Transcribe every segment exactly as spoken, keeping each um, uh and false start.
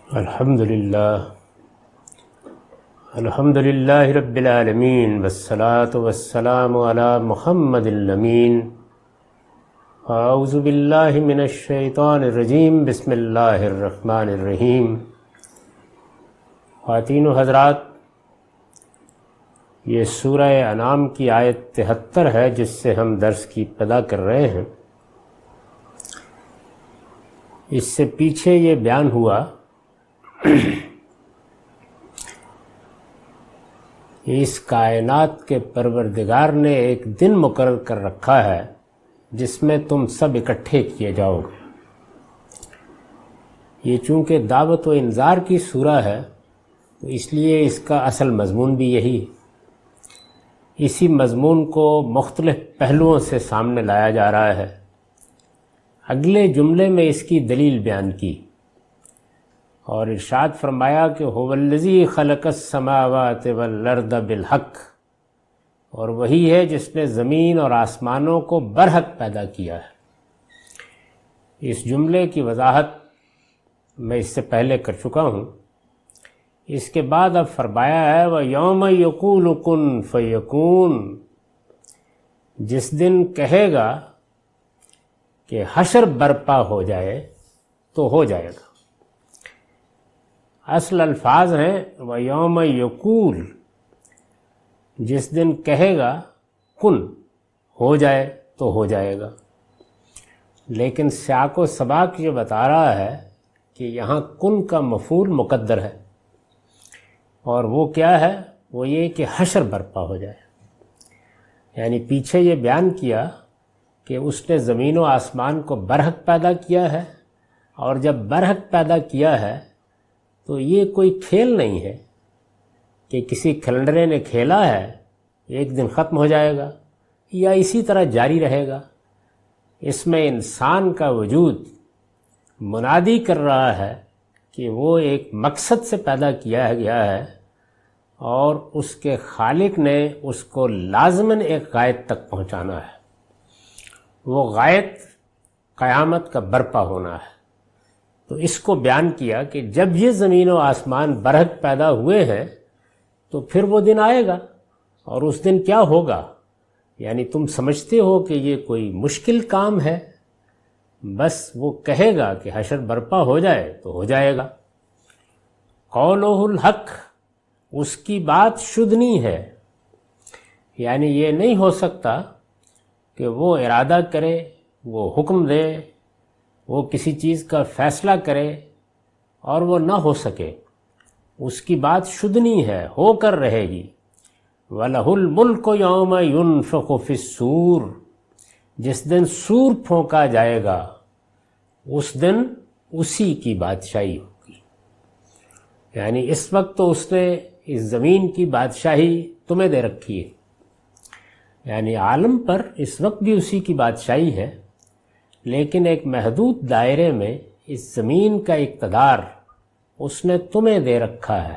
الحمد للہ الحمد للہ رب العالمین والصلاة والسلام علی محمد الامین اعوذ باللہ من الشیطان الرجیم بسم اللہ الرحمن الرحیم۔ خواتین و حضرات، یہ سورہ انعام کی آیت تہتر ہے جس سے ہم درس کی ابتدا کر رہے ہیں۔ اس سے پیچھے یہ بیان ہوا اس کائنات کے پروردگار نے ایک دن مقرر کر رکھا ہے جس میں تم سب اکٹھے کیے جاؤ گے۔ یہ چونکہ دعوت و انذار کی سورہ ہے تو اس لیے اس کا اصل مضمون بھی یہی ہے۔ اسی مضمون کو مختلف پہلوؤں سے سامنے لایا جا رہا ہے۔ اگلے جملے میں اس کی دلیل بیان کی اور ارشاد فرمایا کہ هو الذی خلق السماوات والارض بالحق، اور وہی ہے جس نے زمین اور آسمانوں کو برحق پیدا کیا ہے۔ اس جملے کی وضاحت میں اس سے پہلے کر چکا ہوں۔ اس کے بعد اب فرمایا ہے وَيَوْمَ يَقُولُ كُن فَيَكُونُ، جس دن کہے گا کہ حشر برپا ہو جائے تو ہو جائے گا۔ اصل الفاظ ہیں وَيَوْمَ يَقُولُ، جس دن کہے گا کن ہو جائے تو ہو جائے گا، لیکن سیاق و سباق یہ بتا رہا ہے کہ یہاں کن کا مفعول مقدر ہے، اور وہ کیا ہے؟ وہ یہ کہ حشر برپا ہو جائے۔ یعنی پیچھے یہ بیان کیا کہ اس نے زمین و آسمان کو برحق پیدا کیا ہے، اور جب برحق پیدا کیا ہے تو یہ کوئی کھیل نہیں ہے کہ کسی کھلنڈرے نے کھیلا ہے ایک دن ختم ہو جائے گا یا اسی طرح جاری رہے گا۔ اس میں انسان کا وجود منادی کر رہا ہے کہ وہ ایک مقصد سے پیدا کیا گیا ہے، اور اس کے خالق نے اس کو لازماً ایک غایت تک پہنچانا ہے۔ وہ غایت قیامت کا برپا ہونا ہے۔ تو اس کو بیان کیا کہ جب یہ زمین و آسمان برحق پیدا ہوئے ہیں تو پھر وہ دن آئے گا، اور اس دن کیا ہوگا؟ یعنی تم سمجھتے ہو کہ یہ کوئی مشکل کام ہے، بس وہ کہے گا کہ حشر برپا ہو جائے تو ہو جائے گا۔ قولہ الحق، اس کی بات شدنی ہے، یعنی یہ نہیں ہو سکتا کہ وہ ارادہ کرے، وہ حکم دے، وہ کسی چیز کا فیصلہ کرے اور وہ نہ ہو سکے۔ اس کی بات شدنی ہے، ہو کر رہے گی۔ وَلَهُ الْمُلْكُ يَوْمَ يُنفَخُ فِي الصُّورِ، جس دن سور پھونکا جائے گا اس دن اسی کی بادشاہی ہوگی۔ یعنی اس وقت تو اس نے اس زمین کی بادشاہی تمہیں دے رکھی ہے، یعنی عالم پر اس وقت بھی اسی کی بادشاہی ہے، لیکن ایک محدود دائرے میں اس زمین کا اقتدار اس نے تمہیں دے رکھا ہے۔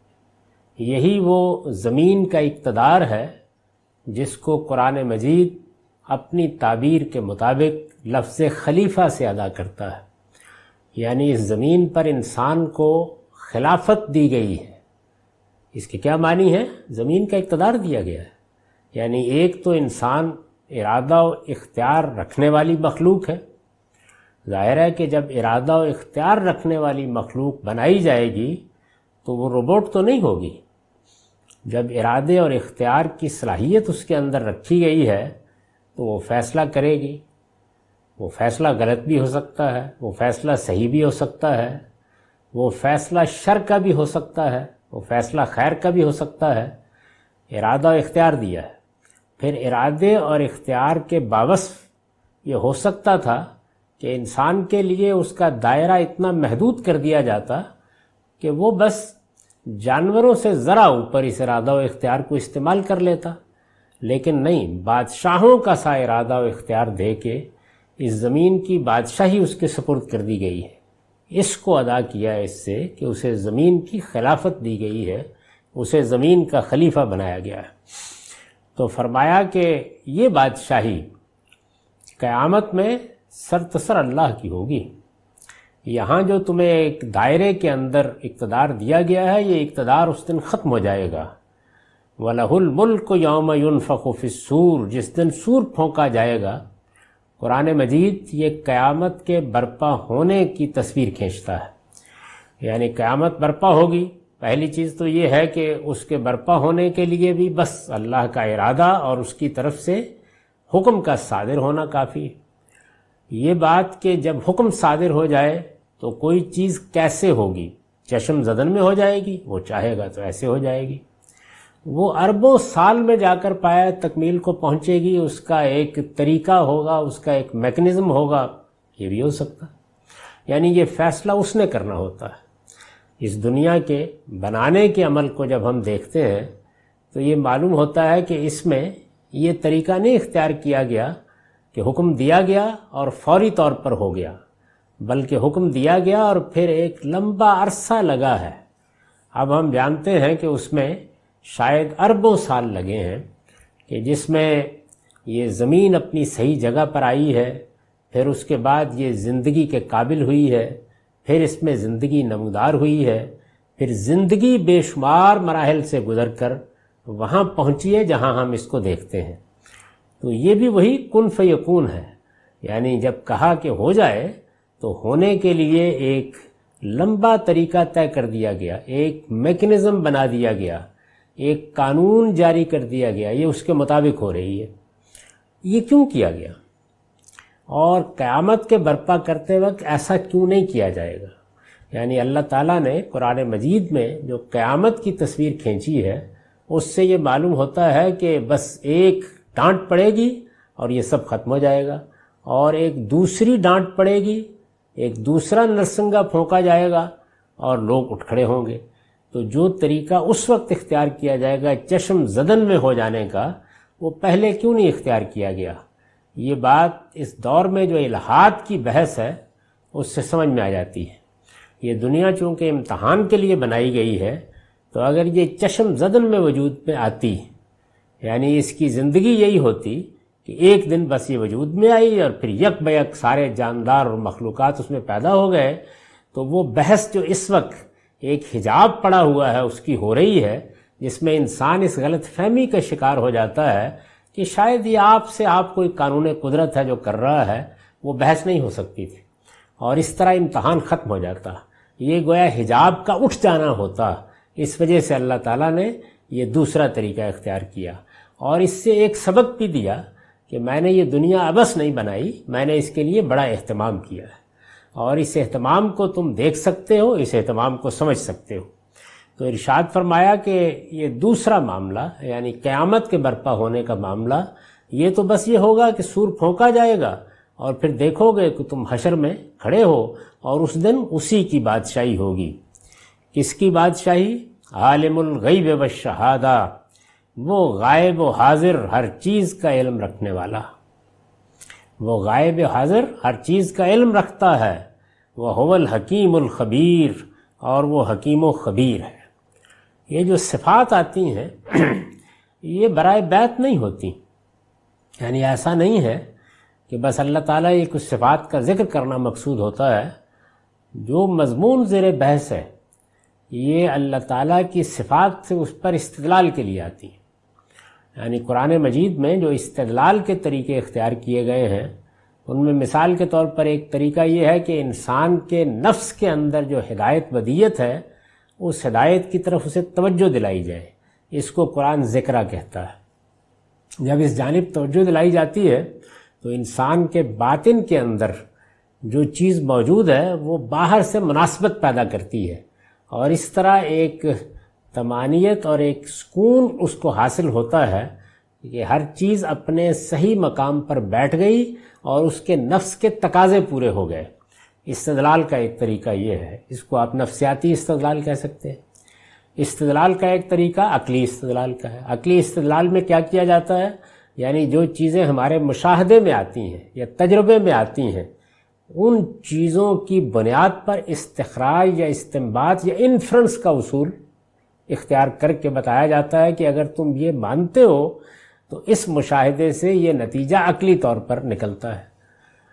یہی وہ زمین کا اقتدار ہے جس کو قرآن مجید اپنی تعبیر کے مطابق لفظ خلیفہ سے ادا کرتا ہے۔ یعنی اس زمین پر انسان کو خلافت دی گئی ہے۔ اس کے کیا معنی ہے؟ زمین کا اقتدار دیا گیا ہے، یعنی ایک تو انسان ارادہ و اختیار رکھنے والی مخلوق ہے۔ ظاہر ہے کہ جب ارادہ و اختیار رکھنے والی مخلوق بنائی جائے گی تو وہ روبوٹ تو نہیں ہوگی۔ جب ارادے اور اختیار کی صلاحیت اس کے اندر رکھی گئی ہے تو وہ فیصلہ کرے گی۔ وہ فیصلہ غلط بھی ہو سکتا ہے، وہ فیصلہ صحیح بھی ہو سکتا ہے، وہ فیصلہ شر کا بھی ہو سکتا ہے، وہ فیصلہ خیر کا بھی ہو سکتا ہے۔ ارادہ و اختیار دیا ہے۔ پھر ارادے اور اختیار کے باوصف یہ ہو سکتا تھا کہ انسان کے لیے اس کا دائرہ اتنا محدود کر دیا جاتا کہ وہ بس جانوروں سے ذرا اوپر اس ارادہ و اختیار کو استعمال کر لیتا، لیکن نہیں، بادشاہوں کا سا ارادہ و اختیار دے کے اس زمین کی بادشاہی اس کے سپرد کر دی گئی ہے۔ اس کو ادا کیا ہے اس سے کہ اسے زمین کی خلافت دی گئی ہے، اسے زمین کا خلیفہ بنایا گیا ہے۔ تو فرمایا کہ یہ بادشاہی قیامت میں سرتسر اللہ کی ہوگی۔ یہاں جو تمہیں ایک دائرے کے اندر اقتدار دیا گیا ہے، یہ اقتدار اس دن ختم ہو جائے گا۔ وَلَهُ الْمُلْكُ يَوْمَ يُنفَخُ فِي الصُّورِ، جس دن سور پھونکا جائے گا۔ قرآن مجید یہ قیامت کے برپا ہونے کی تصویر کھینچتا ہے، یعنی قیامت برپا ہوگی۔ پہلی چیز تو یہ ہے کہ اس کے برپا ہونے کے لیے بھی بس اللہ کا ارادہ اور اس کی طرف سے حکم کا صادر ہونا کافی ہے۔ یہ بات کہ جب حکم صادر ہو جائے تو کوئی چیز کیسے ہوگی، چشم زدن میں ہو جائے گی، وہ چاہے گا تو ایسے ہو جائے گی، وہ اربوں سال میں جا کر پایا تکمیل کو پہنچے گی، اس کا ایک طریقہ ہوگا، اس کا ایک میکنزم ہوگا، یہ بھی ہو سکتا ہے۔ یعنی یہ فیصلہ اس نے کرنا ہوتا ہے۔ اس دنیا کے بنانے کے عمل کو جب ہم دیکھتے ہیں تو یہ معلوم ہوتا ہے کہ اس میں یہ طریقہ نہیں اختیار کیا گیا کہ حکم دیا گیا اور فوری طور پر ہو گیا، بلکہ حکم دیا گیا اور پھر ایک لمبا عرصہ لگا ہے۔ اب ہم جانتے ہیں کہ اس میں شاید اربوں سال لگے ہیں، کہ جس میں یہ زمین اپنی صحیح جگہ پر آئی ہے، پھر اس کے بعد یہ زندگی کے قابل ہوئی ہے، پھر اس میں زندگی نمودار ہوئی ہے، پھر زندگی بے شمار مراحل سے گزر کر وہاں پہنچی ہے جہاں ہم اس کو دیکھتے ہیں۔ تو یہ بھی وہی کن فیکون ہے، یعنی جب کہا کہ ہو جائے تو ہونے کے لیے ایک لمبا طریقہ طے کر دیا گیا، ایک میکنزم بنا دیا گیا، ایک قانون جاری کر دیا گیا، یہ اس کے مطابق ہو رہی ہے۔ یہ کیوں کیا گیا؟ اور قیامت کے برپا کرتے وقت ایسا کیوں نہیں کیا جائے گا؟ یعنی اللہ تعالیٰ نے قرآن مجید میں جو قیامت کی تصویر کھینچی ہے، اس سے یہ معلوم ہوتا ہے کہ بس ایک ڈانٹ پڑے گی اور یہ سب ختم ہو جائے گا، اور ایک دوسری ڈانٹ پڑے گی، ایک دوسرا نرسنگا پھونکا جائے گا اور لوگ اٹھ کھڑے ہوں گے۔ تو جو طریقہ اس وقت اختیار کیا جائے گا چشم زدن میں ہو جانے کا، وہ پہلے کیوں نہیں اختیار کیا گیا؟ یہ بات اس دور میں جو الہات کی بحث ہے اس سے سمجھ میں آ جاتی ہے۔ یہ دنیا چونکہ امتحان کے لیے بنائی گئی ہے، تو اگر یہ چشم زدن میں وجود میں آتی، یعنی اس کی زندگی یہی ہوتی کہ ایک دن بس یہ وجود میں آئی اور پھر یک بیک سارے جاندار اور مخلوقات اس میں پیدا ہو گئے، تو وہ بحث جو اس وقت ایک حجاب پڑا ہوا ہے اس کی ہو رہی ہے، جس میں انسان اس غلط فہمی کا شکار ہو جاتا ہے کہ شاید یہ آپ سے آپ کوئی قانون قدرت ہے جو کر رہا ہے، وہ بحث نہیں ہو سکتی تھی، اور اس طرح امتحان ختم ہو جاتا۔ یہ گویا حجاب کا اٹھ جانا ہوتا، اس وجہ سے اللہ تعالیٰ نے یہ دوسرا طریقہ اختیار کیا، اور اس سے ایک سبق بھی دیا کہ میں نے یہ دنیا ابس نہیں بنائی، میں نے اس کے لیے بڑا اہتمام کیا ہے، اور اس اہتمام کو تم دیکھ سکتے ہو، اس اہتمام کو سمجھ سکتے ہو۔ تو ارشاد فرمایا کہ یہ دوسرا معاملہ، یعنی قیامت کے برپا ہونے کا معاملہ، یہ تو بس یہ ہوگا کہ سور پھونکا جائے گا اور پھر دیکھو گے کہ تم حشر میں کھڑے ہو، اور اس دن اسی کی بادشاہی ہوگی۔ کس کی بادشاہی؟ عالم الغیب والشہادہ، وہ غائب و حاضر ہر چیز کا علم رکھنے والا، وہ غائب و حاضر ہر چیز کا علم رکھتا ہے، وہ هو الحکیم الخبیر، اور وہ حکیم و خبیر ہے۔ یہ جو صفات آتی ہیں یہ برائے بیت نہیں ہوتی، یعنی ایسا نہیں ہے کہ بس اللہ تعالیٰ یہ کچھ صفات کا ذکر کرنا مقصود ہوتا ہے۔ جو مضمون زیر بحث ہے یہ اللہ تعالیٰ کی صفات سے اس پر استدلال کے لیے آتی ہے، یعنی قرآن مجید میں جو استدلال کے طریقے اختیار کیے گئے ہیں، ان میں مثال کے طور پر ایک طریقہ یہ ہے کہ انسان کے نفس کے اندر جو ہدایت ودیت ہے، اس ہدایت کی طرف اسے توجہ دلائی جائے، اس کو قرآن ذکرہ کہتا ہے۔ جب اس جانب توجہ دلائی جاتی ہے تو انسان کے باطن کے اندر جو چیز موجود ہے وہ باہر سے مناسبت پیدا کرتی ہے، اور اس طرح ایک طمانیت اور ایک سکون اس کو حاصل ہوتا ہے کہ ہر چیز اپنے صحیح مقام پر بیٹھ گئی اور اس کے نفس کے تقاضے پورے ہو گئے۔ استدلال کا ایک طریقہ یہ ہے، اس کو آپ نفسیاتی استدلال کہہ سکتے ہیں۔ استدلال کا ایک طریقہ عقلی استدلال کا ہے۔ عقلی استدلال میں کیا کیا جاتا ہے؟ یعنی جو چیزیں ہمارے مشاہدے میں آتی ہیں یا تجربے میں آتی ہیں، ان چیزوں کی بنیاد پر استخراج یا استنباط یا انفرنس کا اصول اختیار کر کے بتایا جاتا ہے کہ اگر تم یہ مانتے ہو تو اس مشاہدے سے یہ نتیجہ عقلی طور پر نکلتا ہے۔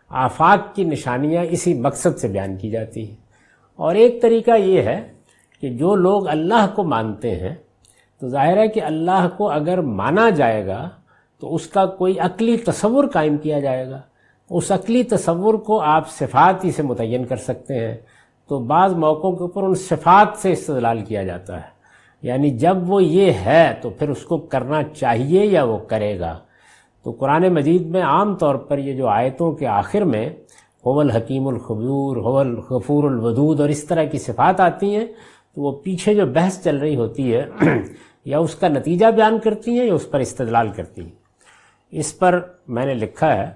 آفاق کی نشانیاں اسی مقصد سے بیان کی جاتی ہیں۔ اور ایک طریقہ یہ ہے کہ جو لوگ اللہ کو مانتے ہیں تو ظاہر ہے کہ اللہ کو اگر مانا جائے گا تو اس کا کوئی عقلی تصور قائم کیا جائے گا، اس عقلی تصور کو آپ صفات ہی سے متعین کر سکتے ہیں۔ تو بعض موقعوں کے اوپر ان صفات سے استدلال کیا جاتا ہے، یعنی جب وہ یہ ہے تو پھر اس کو کرنا چاہیے یا وہ کرے گا۔ تو قرآن مجید میں عام طور پر یہ جو آیتوں کے آخر میں هو الحکیم الخبیر، هو الغفور الودود اور اس طرح کی صفات آتی ہیں، تو وہ پیچھے جو بحث چل رہی ہوتی ہے یا اس کا نتیجہ بیان کرتی ہیں یا اس پر استدلال کرتی ہیں۔ اس پر میں نے لکھا ہے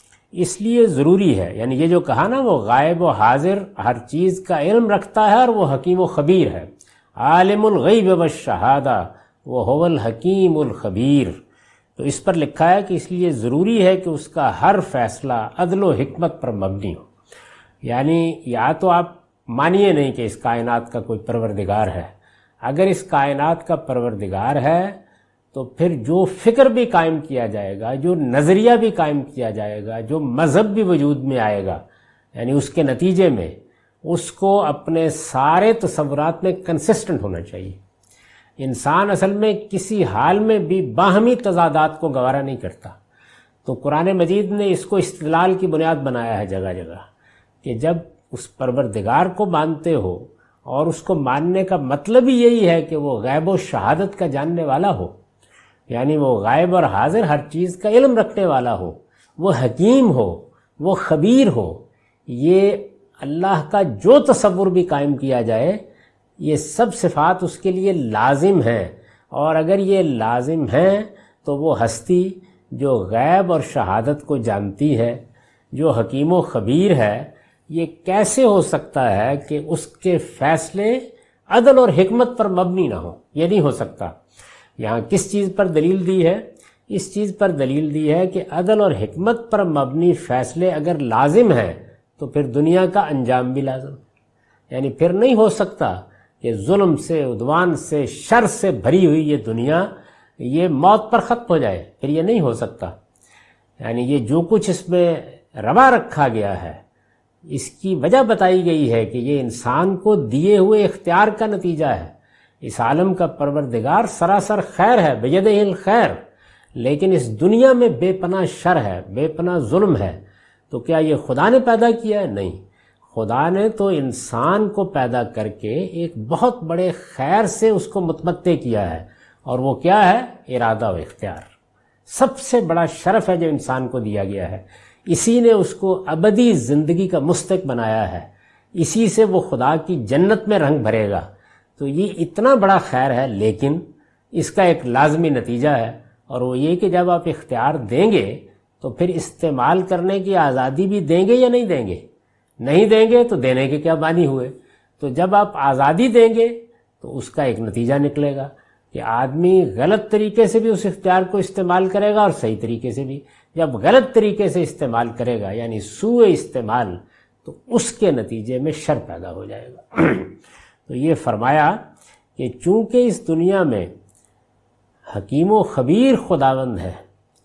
اس لیے ضروری ہے، یعنی یہ جو کہا نا وہ غائب و حاضر ہر چیز کا علم رکھتا ہے اور وہ حکیم و خبیر ہے، عالم الغیب والشہادہ وہو الحکیم الخبیر، تو اس پر لکھا ہے کہ اس لیے ضروری ہے کہ اس کا ہر فیصلہ عدل و حکمت پر مبنی ہو۔ یعنی یا تو آپ مانیے نہیں کہ اس کائنات کا کوئی پروردگار ہے، اگر اس کائنات کا پروردگار ہے تو پھر جو فکر بھی قائم کیا جائے گا، جو نظریہ بھی قائم کیا جائے گا، جو مذہب بھی وجود میں آئے گا، یعنی اس کے نتیجے میں اس کو اپنے سارے تصورات میں کنسسٹنٹ ہونا چاہیے۔ انسان اصل میں کسی حال میں بھی باہمی تضادات کو گوارا نہیں کرتا، تو قرآن مجید نے اس کو استدلال کی بنیاد بنایا ہے جگہ جگہ کہ جب اس پروردگار کو مانتے ہو، اور اس کو ماننے کا مطلب ہی یہی ہے کہ وہ غیب و شہادت کا جاننے والا ہو، یعنی وہ غائب اور حاضر ہر چیز کا علم رکھنے والا ہو، وہ حکیم ہو، وہ خبیر ہو، یہ اللہ کا جو تصور بھی قائم کیا جائے یہ سب صفات اس کے لیے لازم ہیں، اور اگر یہ لازم ہیں تو وہ ہستی جو غیب اور شہادت کو جانتی ہے، جو حکیم و خبیر ہے، یہ کیسے ہو سکتا ہے کہ اس کے فیصلے عدل اور حکمت پر مبنی نہ ہوں؟ یہ نہیں ہو سکتا۔ یہاں کس چیز پر دلیل دی ہے؟ اس چیز پر دلیل دی ہے کہ عدل اور حکمت پر مبنی فیصلے اگر لازم ہیں تو پھر دنیا کا انجام بھی لازم، یعنی پھر نہیں ہو سکتا کہ ظلم سے، عدوان سے، شر سے بھری ہوئی یہ دنیا یہ موت پر ختم ہو جائے، پھر یہ نہیں ہو سکتا۔ یعنی یہ جو کچھ اس میں روا رکھا گیا ہے اس کی وجہ بتائی گئی ہے کہ یہ انسان کو دیے ہوئے اختیار کا نتیجہ ہے۔ اس عالم کا پروردگار سراسر خیر ہے، بیدہ الخیر، لیکن اس دنیا میں بے پناہ شر ہے، بے پناہ ظلم ہے۔ تو کیا یہ خدا نے پیدا کیا ہے؟ نہیں، خدا نے تو انسان کو پیدا کر کے ایک بہت بڑے خیر سے اس کو متمتع کیا ہے، اور وہ کیا ہے؟ ارادہ و اختیار۔ سب سے بڑا شرف ہے جو انسان کو دیا گیا ہے، اسی نے اس کو ابدی زندگی کا مستحق بنایا ہے، اسی سے وہ خدا کی جنت میں رنگ بھرے گا۔ تو یہ اتنا بڑا خیر ہے، لیکن اس کا ایک لازمی نتیجہ ہے، اور وہ یہ کہ جب آپ اختیار دیں گے تو پھر استعمال کرنے کی آزادی بھی دیں گے یا نہیں دیں گے؟ نہیں دیں گے تو دینے کے کیا معنی ہوئے؟ تو جب آپ آزادی دیں گے تو اس کا ایک نتیجہ نکلے گا کہ آدمی غلط طریقے سے بھی اس اختیار کو استعمال کرے گا اور صحیح طریقے سے بھی۔ جب غلط طریقے سے استعمال کرے گا یعنی سوء استعمال، تو اس کے نتیجے میں شر پیدا ہو جائے گا۔ تو یہ فرمایا کہ چونکہ اس دنیا میں حکیم و خبیر خداوند ہے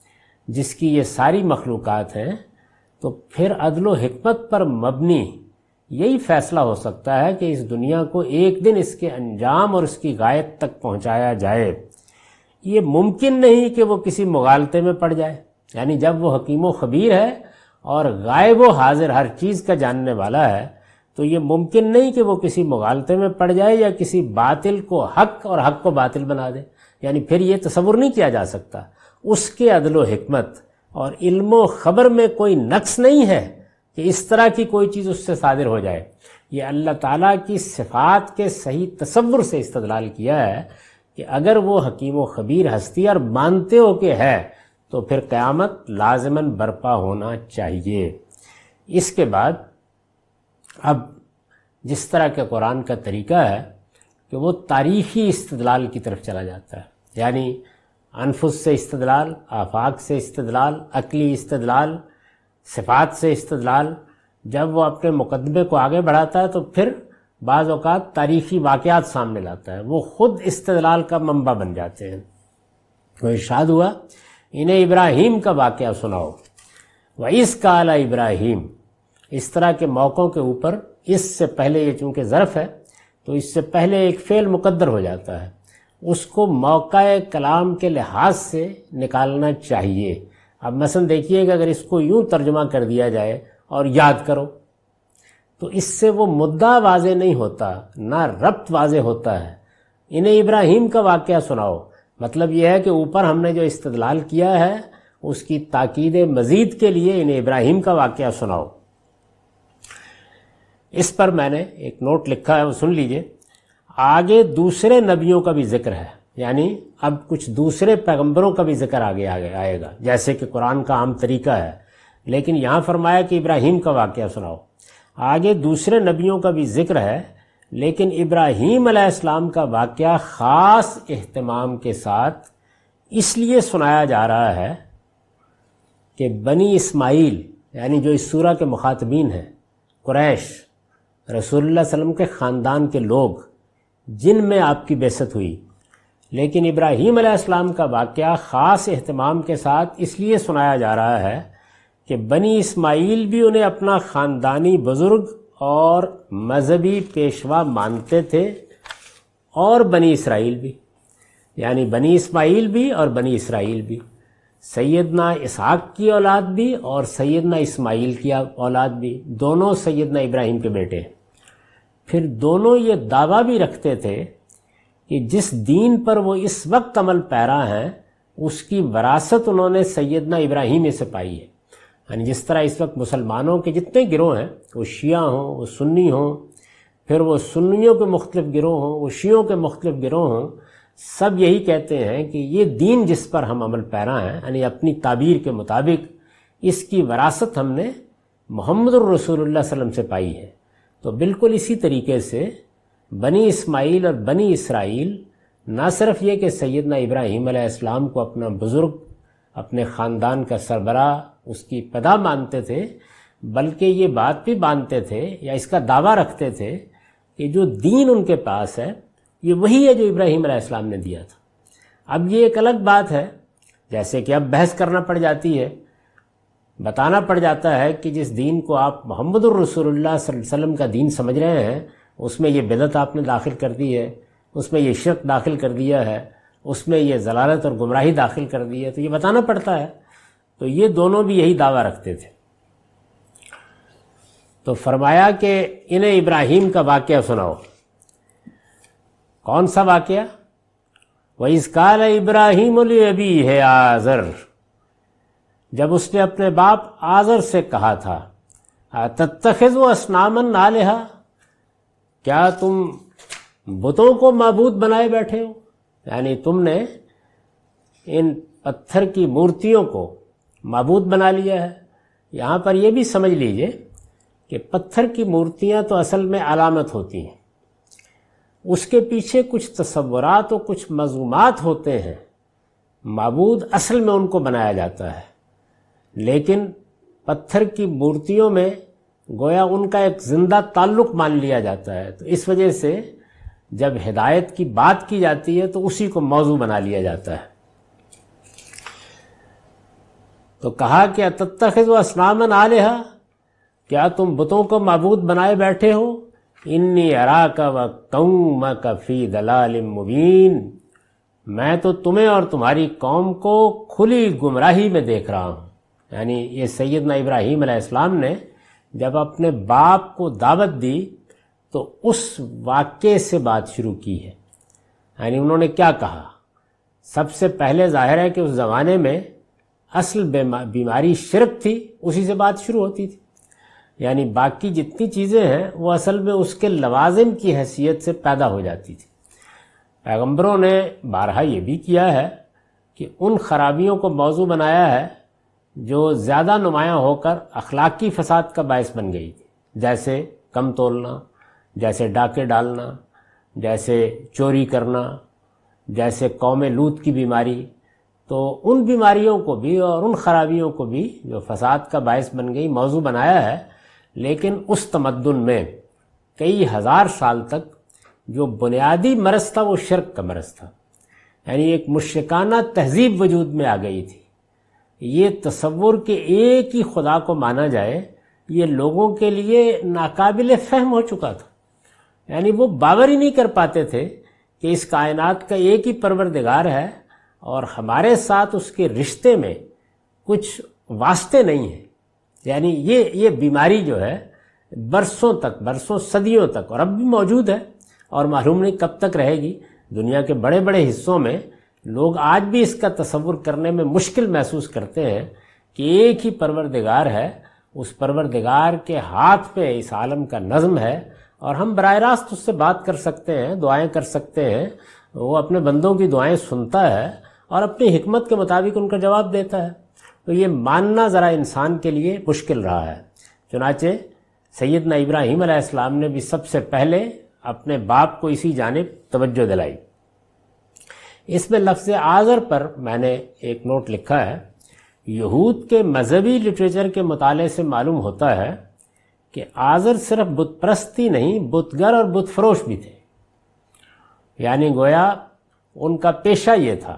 جس کی یہ ساری مخلوقات ہیں، تو پھر عدل و حکمت پر مبنی یہی فیصلہ ہو سکتا ہے کہ اس دنیا کو ایک دن اس کے انجام اور اس کی غایت تک پہنچایا جائے۔ یہ ممکن نہیں کہ وہ کسی مغالطے میں پڑ جائے، یعنی جب وہ حکیم و خبیر ہے اور غائب و حاضر ہر چیز کا جاننے والا ہے تو یہ ممکن نہیں کہ وہ کسی مغالطے میں پڑ جائے یا کسی باطل کو حق اور حق کو باطل بنا دے، یعنی پھر یہ تصور نہیں کیا جا سکتا۔ اس کے عدل و حکمت اور علم و خبر میں کوئی نقص نہیں ہے کہ اس طرح کی کوئی چیز اس سے صادر ہو جائے۔ یہ اللہ تعالیٰ کی صفات کے صحیح تصور سے استدلال کیا ہے کہ اگر وہ حکیم و خبیر ہستی اور مانتے ہو کہ ہے تو پھر قیامت لازماً برپا ہونا چاہیے۔ اس کے بعد اب جس طرح کے قرآن کا طریقہ ہے کہ وہ تاریخی استدلال کی طرف چلا جاتا ہے، یعنی انفس سے استدلال، آفاق سے استدلال، عقلی استدلال، صفات سے استدلال، جب وہ اپنے مقدمے کو آگے بڑھاتا ہے تو پھر بعض اوقات تاریخی واقعات سامنے لاتا ہے، وہ خود استدلال کا منبع بن جاتے ہیں۔ وہ ارشاد ہوا انہیں ابراہیم کا واقعہ سناؤ، وَإِذْ قَالَ ابراہیم، اس طرح کے موقعوں کے اوپر اس سے پہلے، یہ چونکہ ظرف ہے تو اس سے پہلے ایک فعل مقدر ہو جاتا ہے، اس کو موقع کلام کے لحاظ سے نکالنا چاہیے۔ اب مثلا دیکھیے کہ اگر اس کو یوں ترجمہ کر دیا جائے اور یاد کرو، تو اس سے وہ مدعا واضح نہیں ہوتا، نہ ربط واضح ہوتا ہے۔ انہیں ابراہیم کا واقعہ سناؤ، مطلب یہ ہے کہ اوپر ہم نے جو استدلال کیا ہے اس کی تاکید مزید کے لیے انہیں ابراہیم کا واقعہ سناؤ۔ اس پر میں نے ایک نوٹ لکھا ہے، وہ سن لیجئے۔ آگے دوسرے نبیوں کا بھی ذکر ہے، یعنی اب کچھ دوسرے پیغمبروں کا بھی ذکر آگے آگے آئے گا، جیسے کہ قرآن کا عام طریقہ ہے، لیکن یہاں فرمایا کہ ابراہیم کا واقعہ سناؤ۔ آگے دوسرے نبیوں کا بھی ذکر ہے، لیکن ابراہیم علیہ السلام کا واقعہ خاص اہتمام کے ساتھ اس لیے سنایا جا رہا ہے کہ بنی اسماعیل، یعنی جو اس سورہ کے مخاطبین ہیں، قریش، رسول اللہ صلی اللہ علیہ وسلم کے خاندان کے لوگ جن میں آپ کی بعثت ہوئی، لیکن ابراہیم علیہ السلام کا واقعہ خاص اہتمام کے ساتھ اس لیے سنایا جا رہا ہے کہ بنی اسماعیل بھی انہیں اپنا خاندانی بزرگ اور مذہبی پیشوا مانتے تھے، اور بنی اسرائیل بھی، یعنی بنی اسماعیل بھی اور بنی اسرائیل بھی، سیدنا اسحاق کی اولاد بھی اور سیدنا اسماعیل کی اولاد بھی، دونوں سیدنا ابراہیم کے بیٹے ہیں۔ پھر دونوں یہ دعویٰ بھی رکھتے تھے کہ جس دین پر وہ اس وقت عمل پیرا ہیں اس کی وراثت انہوں نے سیدنا ابراہیم ہی سے پائی ہے۔ یعنی جس طرح اس وقت مسلمانوں کے جتنے گروہ ہیں، وہ شیعہ ہوں، وہ سنی ہوں، پھر وہ سنیوں کے مختلف گروہ ہوں، وہ شیعوں کے مختلف گروہ ہوں، سب یہی کہتے ہیں کہ یہ دین جس پر ہم عمل پیرا ہیں، یعنی اپنی تعبیر کے مطابق اس کی وراثت ہم نے محمد الرسول اللہ صلی اللہ علیہ وسلم سے پائی ہے۔ تو بالکل اسی طریقے سے بنی اسماعیل اور بنی اسرائیل نہ صرف یہ کہ سیدنا ابراہیم علیہ السلام کو اپنا بزرگ، اپنے خاندان کا سربراہ، اس کی پدا مانتے تھے، بلکہ یہ بات بھی مانتے تھے یا اس کا دعویٰ رکھتے تھے کہ جو دین ان کے پاس ہے یہ وہی ہے جو ابراہیم علیہ السلام نے دیا تھا۔ اب یہ ایک الگ بات ہے، جیسے کہ اب بحث کرنا پڑ جاتی ہے، بتانا پڑ جاتا ہے کہ جس دین کو آپ محمد الرسول اللہ صلی اللہ علیہ وسلم کا دین سمجھ رہے ہیں اس میں یہ بدعت آپ نے داخل کر دی ہے، اس میں یہ شرک داخل کر دیا ہے، اس میں یہ ضلالت اور گمراہی داخل کر دی ہے، تو یہ بتانا پڑتا ہے۔ تو یہ دونوں بھی یہی دعویٰ رکھتے تھے۔ تو فرمایا کہ انہیں ابراہیم کا واقعہ سناؤ۔ کون سا واقعہ؟ وَإِذْ قَالَ إِبْرَاهِيمُ لِأَبِيهِ آزر، جب اس نے اپنے باپ آزر سے کہا تھا أَتَتَّخِذُ أَصْنَامًا آلِهَةً، کیا تم بتوں کو معبود بنائے بیٹھے ہو؟ یعنی تم نے ان پتھر کی مورتیوں کو معبود بنا لیا ہے۔ یہاں پر یہ بھی سمجھ لیجئے کہ پتھر کی مورتیاں تو اصل میں علامت ہوتی ہیں، اس کے پیچھے کچھ تصورات و کچھ مضمومات ہوتے ہیں، معبود اصل میں ان کو بنایا جاتا ہے، لیکن پتھر کی مورتیوں میں گویا ان کا ایک زندہ تعلق مان لیا جاتا ہے، تو اس وجہ سے جب ہدایت کی بات کی جاتی ہے تو اسی کو موضوع بنا لیا جاتا ہے۔ تو کہا کہ اتتخذوا اصناما آلہہ، کیا تم بتوں کو معبود بنائے بیٹھے ہو؟ انی اراک وقومک فی ضلال مبین، میں تو تمہیں اور تمہاری قوم کو کھلی گمراہی میں دیکھ رہا ہوں۔ یعنی یہ سیدنا ابراہیم علیہ السلام نے جب اپنے باپ کو دعوت دی تو اس واقعے سے بات شروع کی ہے۔ یعنی انہوں نے کیا کہا؟ سب سے پہلے ظاہر ہے کہ اس زمانے میں اصل بیماری شرک تھی، اسی سے بات شروع ہوتی تھی۔ یعنی باقی جتنی چیزیں ہیں وہ اصل میں اس کے لوازم کی حیثیت سے پیدا ہو جاتی تھی۔ پیغمبروں نے بارہا یہ بھی کیا ہے کہ ان خرابیوں کو موضوع بنایا ہے جو زیادہ نمایاں ہو کر اخلاقی فساد کا باعث بن گئی تھی، جیسے کم تولنا، جیسے ڈاکے ڈالنا، جیسے چوری کرنا، جیسے قوم لوط کی بیماری۔ تو ان بیماریوں کو بھی اور ان خرابیوں کو بھی جو فساد کا باعث بن گئی موضوع بنایا ہے، لیکن اس تمدن میں کئی ہزار سال تک جو بنیادی مرض تھا وہ شرک کا مرض تھا۔ یعنی ایک مشرکانہ تہذیب وجود میں آ گئی تھی، یہ تصور کہ ایک ہی خدا کو مانا جائے یہ لوگوں کے لیے ناقابل فہم ہو چکا تھا. یعنی وہ باور ہی نہیں کر پاتے تھے کہ اس کائنات کا ایک ہی پروردگار ہے اور ہمارے ساتھ اس کے رشتے میں کچھ واسطے نہیں ہیں. یعنی یہ یہ بیماری جو ہے برسوں تک برسوں صدیوں تک اور اب بھی موجود ہے اور معلوم نہیں کب تک رہے گی. دنیا کے بڑے بڑے حصوں میں لوگ آج بھی اس کا تصور کرنے میں مشکل محسوس کرتے ہیں کہ ایک ہی پروردگار ہے, اس پروردگار کے ہاتھ پہ اس عالم کا نظم ہے اور ہم براہ راست اس سے بات کر سکتے ہیں, دعائیں کر سکتے ہیں. وہ اپنے بندوں کی دعائیں سنتا ہے اور اپنی حکمت کے مطابق ان کا جواب دیتا ہے. تو یہ ماننا ذرا انسان کے لیے مشکل رہا ہے. چنانچہ سیدنا ابراہیم علیہ السلام نے بھی سب سے پہلے اپنے باپ کو اسی جانب توجہ دلائی. اس میں لفظ آزر پر میں نے ایک نوٹ لکھا ہے. یہود کے مذہبی لٹریچر کے مطالعے سے معلوم ہوتا ہے کہ آزر صرف بت پرستی نہیں بتگر اور بت فروش بھی تھے. یعنی گویا ان کا پیشہ یہ تھا,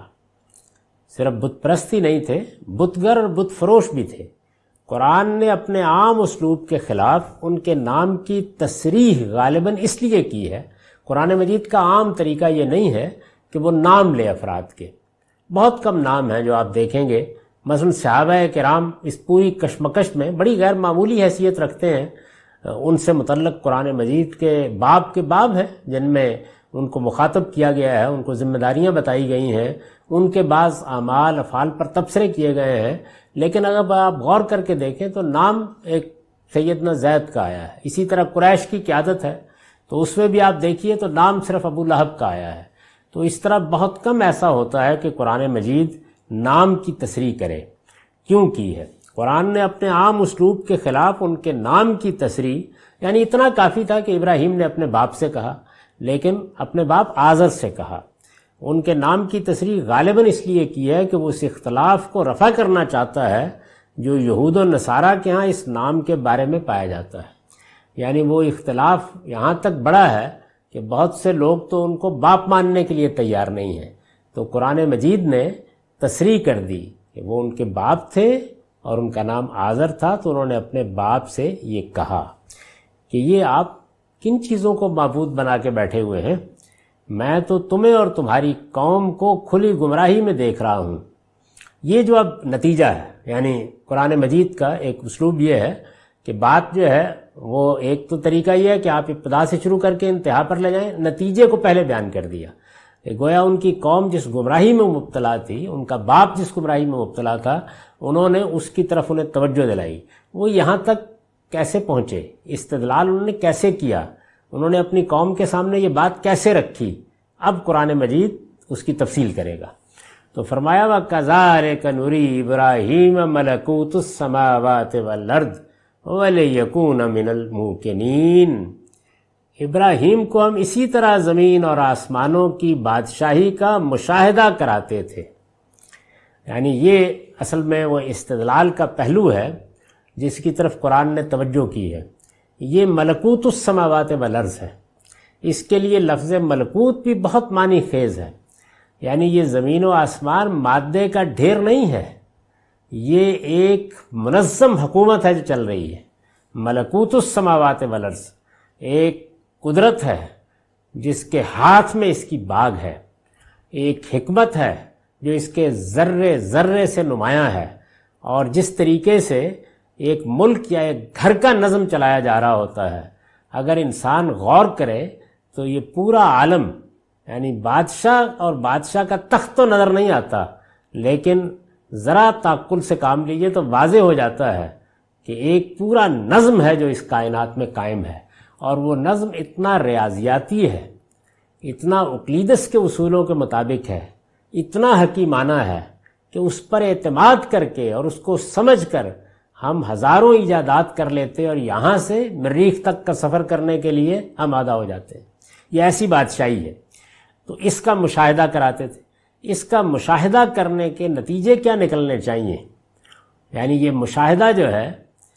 صرف بت پرستی نہیں تھے, بتگر اور بت فروش بھی تھے. قرآن نے اپنے عام اسلوب کے خلاف ان کے نام کی تصریح غالباً اس لیے کی ہے. قرآن مجید کا عام طریقہ یہ نہیں ہے کہ وہ نام لے افراد کے. بہت کم نام ہیں جو آپ دیکھیں گے. مثلا صحابہ کرام اس پوری کشمکش میں بڑی غیر معمولی حیثیت رکھتے ہیں. ان سے متعلق قرآن مجید کے باب کے باب ہیں جن میں ان کو مخاطب کیا گیا ہے, ان کو ذمہ داریاں بتائی گئی ہیں, ان کے بعض اعمال افعال پر تبصرے کیے گئے ہیں. لیکن اگر آپ غور کر کے دیکھیں تو نام ایک سیدنا زید کا آیا ہے. اسی طرح قریش کی قیادت ہے تو اس میں بھی آپ دیکھیے تو نام صرف ابو لہب کا آیا ہے. تو اس طرح بہت کم ایسا ہوتا ہے کہ قرآن مجید نام کی تصریح کرے. کیوں کی ہے؟ قرآن نے اپنے عام اسلوب کے خلاف ان کے نام کی تصریح, یعنی اتنا کافی تھا کہ ابراہیم نے اپنے باپ سے کہا لیکن اپنے باپ آزر سے کہا. ان کے نام کی تصریح غالباً اس لیے کی ہے کہ وہ اس اختلاف کو رفع کرنا چاہتا ہے جو یہود و نصارہ کے ہاں اس نام کے بارے میں پایا جاتا ہے. یعنی وہ اختلاف یہاں تک بڑا ہے کہ بہت سے لوگ تو ان کو باپ ماننے کے لیے تیار نہیں ہیں. تو قرآن مجید نے تصریح کر دی کہ وہ ان کے باپ تھے اور ان کا نام آزر تھا. تو انہوں نے اپنے باپ سے یہ کہا کہ یہ آپ کن چیزوں کو معبود بنا کے بیٹھے ہوئے ہیں؟ میں تو تمہیں اور تمہاری قوم کو کھلی گمراہی میں دیکھ رہا ہوں. یہ جو اب نتیجہ ہے, یعنی قرآن مجید کا ایک اسلوب یہ ہے کہ بات جو ہے وہ ایک تو طریقہ یہ ہے کہ آپ ابتدا سے شروع کر کے انتہا پر لے جائیں, نتیجے کو پہلے بیان کر دیا. گویا ان کی قوم جس گمراہی میں مبتلا تھی, ان کا باپ جس گمراہی میں مبتلا تھا, انہوں نے اس کی طرف انہیں توجہ دلائی. وہ یہاں تک کیسے پہنچے, استدلال انہوں نے کیسے کیا, انہوں نے اپنی قوم کے سامنے یہ بات کیسے رکھی, اب قرآن مجید اس کی تفصیل کرے گا. تو فرمایا وَكَذَلِكَ نُرِي إِبْرَاهِيمَ مَلَكُوتُ السَّمَاوَاتِ وَالْأَرْضِ وَلِيَكُونَ مِنَ الْمُوقِنِينَ. ابراہیم کو ہم اسی طرح زمین اور آسمانوں کی بادشاہی کا مشاہدہ کراتے تھے. یعنی یہ اصل میں وہ استدلال کا پہلو ہے جس کی طرف قرآن نے توجہ کی ہے. یہ ملکوت السماوات والارض ہے. اس کے لیے لفظ ملکوت بھی بہت معنی خیز ہے. یعنی یہ زمین و آسمان مادے کا ڈھیر نہیں ہے, یہ ایک منظم حکومت ہے جو چل رہی ہے. ملکوت السماوات والارض ایک قدرت ہے جس کے ہاتھ میں اس کی باغ ہے, ایک حکمت ہے جو اس کے ذرے ذرے سے نمایاں ہے. اور جس طریقے سے ایک ملک یا ایک گھر کا نظم چلایا جا رہا ہوتا ہے, اگر انسان غور کرے تو یہ پورا عالم, یعنی بادشاہ اور بادشاہ کا تخت تو نظر نہیں آتا, لیکن ذرا تعقل سے کام لیجئے تو واضح ہو جاتا ہے کہ ایک پورا نظم ہے جو اس کائنات میں قائم ہے. اور وہ نظم اتنا ریاضیاتی ہے, اتنا اقلیدس کے اصولوں کے مطابق ہے, اتنا حکیمانہ ہے کہ اس پر اعتماد کر کے اور اس کو سمجھ کر ہم ہزاروں ایجادات کر لیتے اور یہاں سے مریخ تک کا سفر کرنے کے لیے آمادہ ہو جاتے ہیں. یہ ایسی بادشاہی ہے. تو اس کا مشاہدہ کراتے تھے. اس کا مشاہدہ کرنے کے نتیجے کیا نکلنے چاہیے؟ یعنی یہ مشاہدہ جو ہے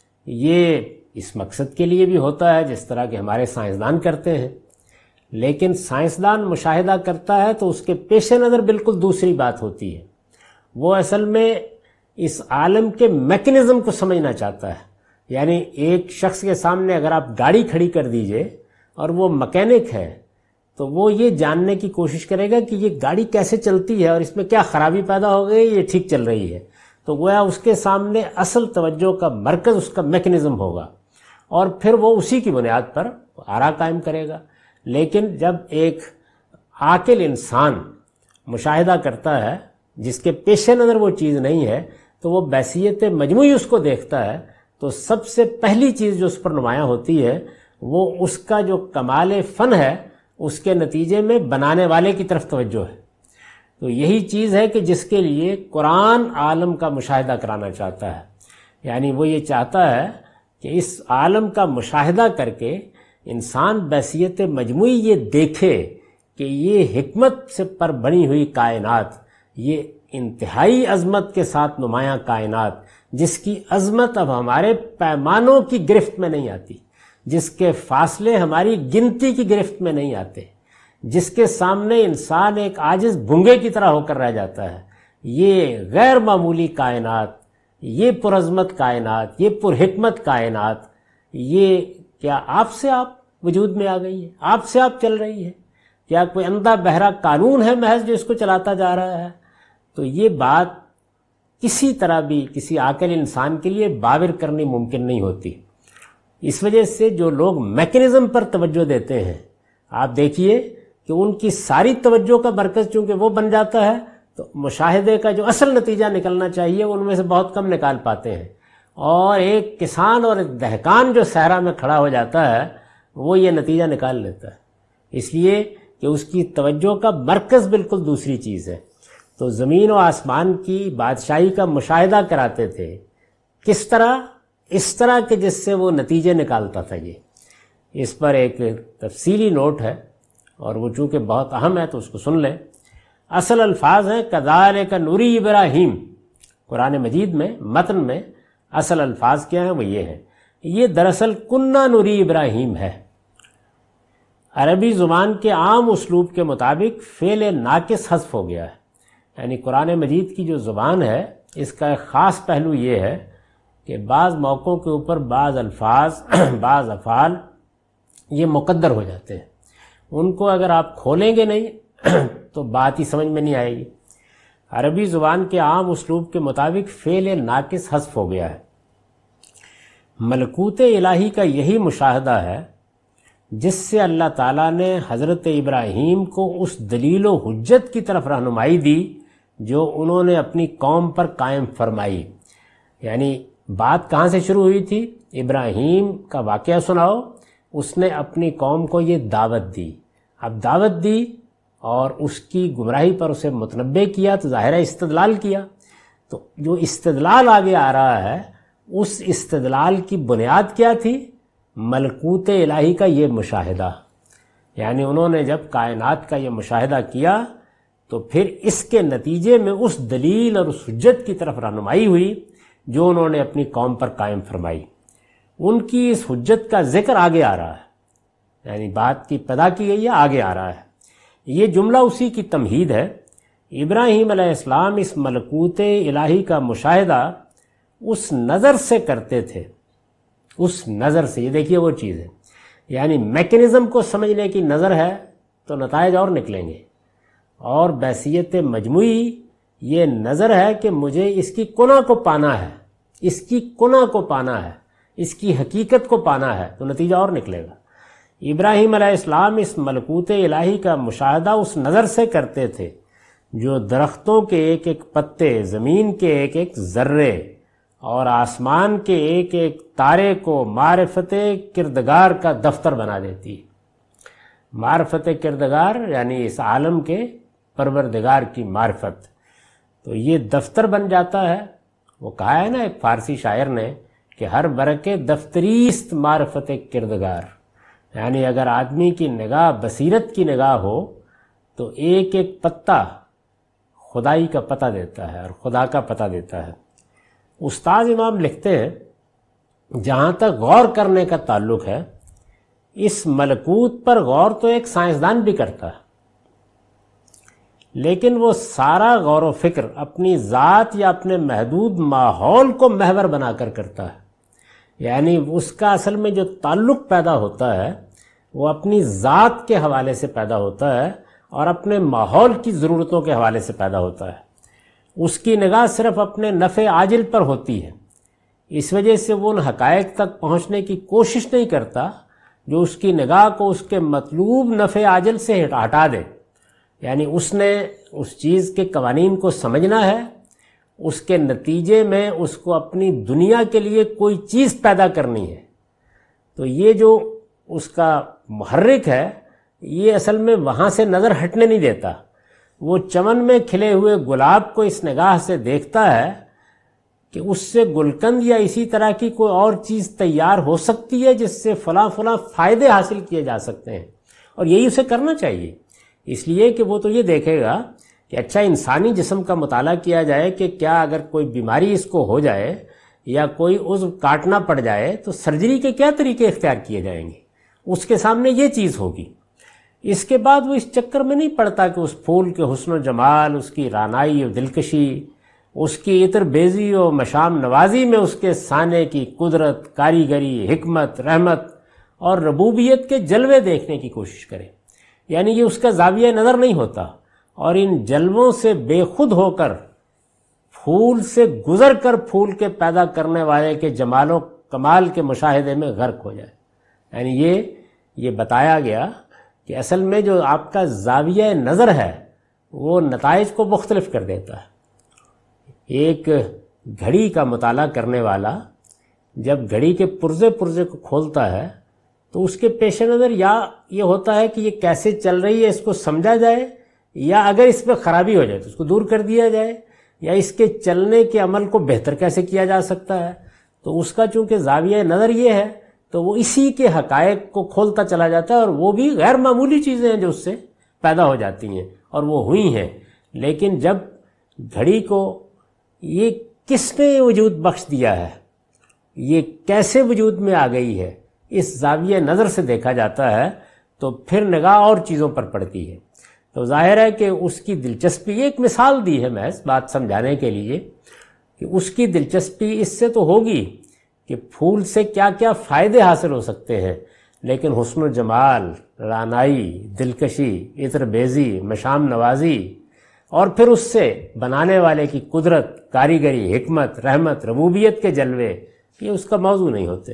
یہ اس مقصد کے لیے بھی ہوتا ہے جس طرح کہ ہمارے سائنسدان کرتے ہیں, لیکن سائنسدان مشاہدہ کرتا ہے تو اس کے پیش نظر بالکل دوسری بات ہوتی ہے. وہ اصل میں اس عالم کے میکنزم کو سمجھنا چاہتا ہے. یعنی ایک شخص کے سامنے اگر آپ گاڑی کھڑی کر دیجئے اور وہ مکینک ہے تو وہ یہ جاننے کی کوشش کرے گا کہ یہ گاڑی کیسے چلتی ہے اور اس میں کیا خرابی پیدا ہو گئی، یہ ٹھیک چل رہی ہے. تو گویا اس کے سامنے اصل توجہ کا مرکز اس کا میکنزم ہوگا اور پھر وہ اسی کی بنیاد پر آرا قائم کرے گا. لیکن جب ایک عاقل انسان مشاہدہ کرتا ہے جس کے پیش نظر وہ چیز نہیں ہے تو وہ بحیثیت مجموعی اس کو دیکھتا ہے تو سب سے پہلی چیز جو اس پر نمایاں ہوتی ہے وہ اس کا جو کمال فن ہے اس کے نتیجے میں بنانے والے کی طرف توجہ ہے. تو یہی چیز ہے کہ جس کے لیے قرآن عالم کا مشاہدہ کرانا چاہتا ہے. یعنی وہ یہ چاہتا ہے کہ اس عالم کا مشاہدہ کر کے انسان بحیثیت مجموعی یہ دیکھے کہ یہ حکمت سے پر بنی ہوئی کائنات، یہ انتہائی عظمت کے ساتھ نمایاں کائنات جس کی عظمت اب ہمارے پیمانوں کی گرفت میں نہیں آتی، جس کے فاصلے ہماری گنتی کی گرفت میں نہیں آتے، جس کے سامنے انسان ایک عاجز بھونگے کی طرح ہو کر رہ جاتا ہے، یہ غیر معمولی کائنات، یہ پرعظمت کائنات، یہ پرحکمت کائنات، یہ کیا آپ سے آپ وجود میں آ گئی ہے، آپ سے آپ چل رہی ہے؟ کیا کوئی اندھا بہرا قانون ہے محض جو اس کو چلاتا جا رہا ہے؟ تو یہ بات کسی طرح بھی کسی عاقل انسان کے لیے باور کرنی ممکن نہیں ہوتی. اس وجہ سے جو لوگ میکنزم پر توجہ دیتے ہیں، آپ دیکھیے کہ ان کی ساری توجہ کا مرکز چونکہ وہ بن جاتا ہے تو مشاہدے کا جو اصل نتیجہ نکلنا چاہیے ان میں سے بہت کم نکال پاتے ہیں. اور ایک کسان اور ایک دہقان جو صحرا میں کھڑا ہو جاتا ہے وہ یہ نتیجہ نکال لیتا ہے، اس لیے کہ اس کی توجہ کا مرکز بالکل دوسری چیز ہے. تو زمین و آسمان کی بادشاہی کا مشاہدہ کراتے تھے. کس طرح؟ اس طرح کہ جس سے وہ نتیجے نکالتا تھا. یہ اس پر ایک تفصیلی نوٹ ہے اور وہ چونکہ بہت اہم ہے تو اس کو سن لیں. اصل الفاظ ہیں کذالک نوری ابراہیم. قرآن مجید میں متن میں اصل الفاظ کیا ہیں؟ وہ یہ ہیں. یہ دراصل کنہ نوری ابراہیم ہے. عربی زبان کے عام اسلوب کے مطابق فعل ناقص حذف ہو گیا ہے. یعنی قرآن مجید کی جو زبان ہے اس کا ایک خاص پہلو یہ ہے کہ بعض موقعوں کے اوپر بعض الفاظ بعض افعال یہ مقدر ہو جاتے ہیں. ان کو اگر آپ کھولیں گے نہیں تو بات ہی سمجھ میں نہیں آئے گی. عربی زبان کے عام اسلوب کے مطابق فعل ناقص حذف ہو گیا ہے. ملکوت الہی کا یہی مشاہدہ ہے جس سے اللہ تعالیٰ نے حضرت ابراہیم کو اس دلیل و حجت کی طرف رہنمائی دی جو انہوں نے اپنی قوم پر قائم فرمائی. یعنی بات کہاں سے شروع ہوئی تھی؟ ابراہیم کا واقعہ سناؤ. اس نے اپنی قوم کو یہ دعوت دی. اب دعوت دی اور اس کی گمراہی پر اسے متنبہ کیا تو ظاہرہ استدلال کیا. تو جو استدلال آگے آ رہا ہے اس استدلال کی بنیاد کیا تھی؟ ملکوت الہی کا یہ مشاہدہ. یعنی انہوں نے جب کائنات کا یہ مشاہدہ کیا تو پھر اس کے نتیجے میں اس دلیل اور اس حجت کی طرف رہنمائی ہوئی جو انہوں نے اپنی قوم پر قائم فرمائی. ان کی اس حجت کا ذکر آگے آ رہا ہے. یعنی بات کی پدا کی گئی ہے، آگے آ رہا ہے. یہ جملہ اسی کی تمہید ہے. ابراہیم علیہ السلام اس ملکوت الہی کا مشاہدہ اس نظر سے کرتے تھے. اس نظر سے، یہ دیکھیے وہ چیز ہے. یعنی میکنزم کو سمجھنے کی نظر ہے تو نتائج اور نکلیں گے. اور بحیثیت مجموعی یہ نظر ہے کہ مجھے اس کی کنہ کو پانا ہے، اس کی کنہ کو پانا ہے، اس کی حقیقت کو پانا ہے تو نتیجہ اور نکلے گا. ابراہیم علیہ السلام اس ملکوت الہی کا مشاہدہ اس نظر سے کرتے تھے جو درختوں کے ایک ایک پتے، زمین کے ایک ایک ذرے اور آسمان کے ایک ایک تارے کو معرفت کردگار کا دفتر بنا دیتی. معرفت کردگار یعنی اس عالم کے پروردگار کی معرفت. تو یہ دفتر بن جاتا ہے. وہ کہا ہے نا ایک فارسی شاعر نے کہ ہر برکے دفتریست معرفت کردگار. یعنی اگر آدمی کی نگاہ بصیرت کی نگاہ ہو تو ایک ایک پتا خدائی کا پتہ دیتا ہے اور خدا کا پتہ دیتا ہے. استاد امام لکھتے ہیں جہاں تک غور کرنے کا تعلق ہے اس ملکوت پر غور تو ایک سائنسدان بھی کرتا ہے لیکن وہ سارا غور و فکر اپنی ذات یا اپنے محدود ماحول کو محور بنا کر کرتا ہے. یعنی اس کا اصل میں جو تعلق پیدا ہوتا ہے وہ اپنی ذات کے حوالے سے پیدا ہوتا ہے اور اپنے ماحول کی ضرورتوں کے حوالے سے پیدا ہوتا ہے. اس کی نگاہ صرف اپنے نفع عاجل پر ہوتی ہے. اس وجہ سے وہ ان حقائق تک پہنچنے کی کوشش نہیں کرتا جو اس کی نگاہ کو اس کے مطلوب نفع عاجل سے ہٹا دے. یعنی اس نے اس چیز کے قوانین کو سمجھنا ہے، اس کے نتیجے میں اس کو اپنی دنیا کے لیے کوئی چیز پیدا کرنی ہے. تو یہ جو اس کا محرک ہے یہ اصل میں وہاں سے نظر ہٹنے نہیں دیتا. وہ چمن میں کھلے ہوئے گلاب کو اس نگاہ سے دیکھتا ہے کہ اس سے گلقند یا اسی طرح کی کوئی اور چیز تیار ہو سکتی ہے جس سے فلاں فلاں فائدے حاصل کیے جا سکتے ہیں، اور یہی اسے کرنا چاہیے. اس لیے کہ وہ تو یہ دیکھے گا کہ اچھا انسانی جسم کا مطالعہ کیا جائے کہ کیا اگر کوئی بیماری اس کو ہو جائے یا کوئی عضو کاٹنا پڑ جائے تو سرجری کے کیا طریقے اختیار کیے جائیں گے. اس کے سامنے یہ چیز ہوگی. اس کے بعد وہ اس چکر میں نہیں پڑتا کہ اس پھول کے حسن و جمال، اس کی رانائی و دلکشی، اس کی عطر بیزی و مشام نوازی میں اس کے سانے کی قدرت، کاریگری، حکمت، رحمت اور ربوبیت کے جلوے دیکھنے کی کوشش کرے. یعنی یہ اس کا زاویہ نظر نہیں ہوتا، اور ان جلووں سے بے خود ہو کر پھول سے گزر کر پھول کے پیدا کرنے والے کے جمال و کمال کے مشاہدے میں غرق ہو جائے. یعنی یہ یہ بتایا گیا کہ اصل میں جو آپ کا زاویہ نظر ہے وہ نتائج کو مختلف کر دیتا ہے. ایک گھڑی کا مطالعہ کرنے والا جب گھڑی کے پرزے پرزے کو کھولتا ہے تو اس کے پیش نظر یا یہ ہوتا ہے کہ یہ کیسے چل رہی ہے اس کو سمجھا جائے، یا اگر اس میں خرابی ہو جائے تو اس کو دور کر دیا جائے، یا اس کے چلنے کے عمل کو بہتر کیسے کیا جا سکتا ہے. تو اس کا چونکہ زاویہ نظر یہ ہے تو وہ اسی کے حقائق کو کھولتا چلا جاتا ہے، اور وہ بھی غیر معمولی چیزیں ہیں جو اس سے پیدا ہو جاتی ہیں اور وہ ہوئی ہیں. لیکن جب گھڑی کو یہ کس نے وجود بخش دیا ہے، یہ کیسے وجود میں آ گئی ہے، اس زاویہ نظر سے دیکھا جاتا ہے تو پھر نگاہ اور چیزوں پر پڑتی ہے. تو ظاہر ہے کہ اس کی دلچسپی، ایک مثال دی ہے محض بات سمجھانے کے لیے، کہ اس کی دلچسپی اس سے تو ہوگی کہ پھول سے کیا کیا فائدے حاصل ہو سکتے ہیں، لیکن حسن و جمال، رانائی، دلکشی، عطر بیزی، مشام نوازی، اور پھر اس سے بنانے والے کی قدرت، کاریگری، حکمت، رحمت، ربوبیت کے جلوے، یہ اس کا موضوع نہیں ہوتے.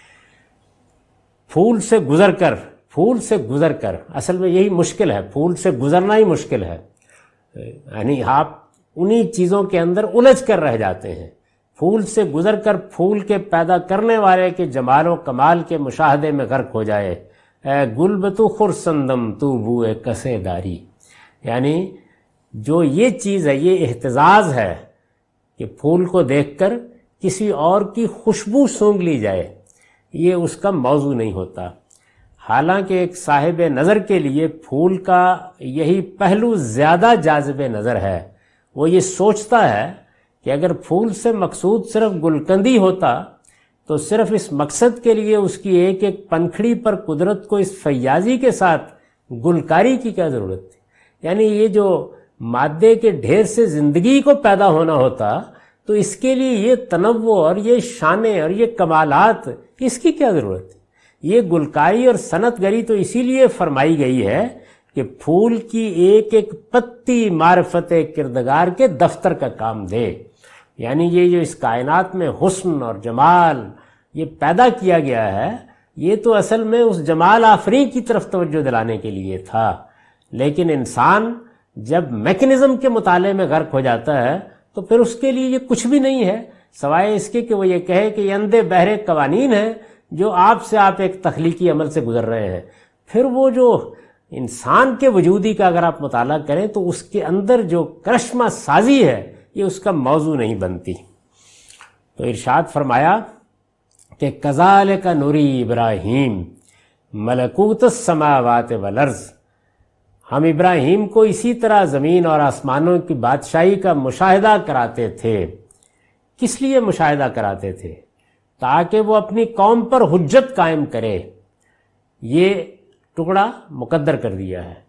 پھول سے گزر کر پھول سے گزر کر اصل میں یہی مشکل ہے، پھول سے گزرنا ہی مشکل ہے. یعنی آپ انہی چیزوں کے اندر الجھ کر رہ جاتے ہیں. پھول سے گزر کر پھول کے پیدا کرنے والے کے جمال و کمال کے مشاہدے میں غرق ہو جائے. اے گل بتو خرسندم تو بوئے کسے داری. یعنی جو یہ چیز ہے، یہ احتزاز ہے کہ پھول کو دیکھ کر کسی اور کی خوشبو سونگھ لی جائے، یہ اس کا موضوع نہیں ہوتا. حالانکہ ایک صاحب نظر کے لیے پھول کا یہی پہلو زیادہ جاذب نظر ہے. وہ یہ سوچتا ہے کہ اگر پھول سے مقصود صرف گلقندی ہوتا تو صرف اس مقصد کے لیے اس کی ایک ایک پنکھڑی پر قدرت کو اس فیاضی کے ساتھ گلکاری کی کیا ضرورت تھی. یعنی یہ جو مادے کے ڈھیر سے زندگی کو پیدا ہونا ہوتا تو اس کے لیے یہ تنوع اور یہ شانیں اور یہ کمالات، اس کی کیا ضرورت ہے. یہ گلکاری اور صنعت گری تو اسی لیے فرمائی گئی ہے کہ پھول کی ایک ایک پتی معرفت کردگار کے دفتر کا کام دے. یعنی یہ جو اس کائنات میں حسن اور جمال یہ پیدا کیا گیا ہے، یہ تو اصل میں اس جمال آفریں کی طرف توجہ دلانے کے لیے تھا. لیکن انسان جب میکنزم کے مطالعے میں غرق ہو جاتا ہے تو پھر اس کے لیے یہ کچھ بھی نہیں ہے سوائے اس کے کہ وہ یہ کہے کہ یہ اندھے بہرے قوانین ہیں جو آپ سے آپ ایک تخلیقی عمل سے گزر رہے ہیں. پھر وہ جو انسان کے وجودی کا اگر آپ مطالعہ کریں تو اس کے اندر جو کرشمہ سازی ہے یہ اس کا موضوع نہیں بنتی. تو ارشاد فرمایا کہ کذالک نوری ابراہیم ملکوت السماوات والارض. ہم ابراہیم کو اسی طرح زمین اور آسمانوں کی بادشاہی کا مشاہدہ کراتے تھے. کس لیے مشاہدہ کراتے تھے؟ تاکہ وہ اپنی قوم پر حجت قائم کرے. یہ ٹکڑا مقدر کر دیا ہے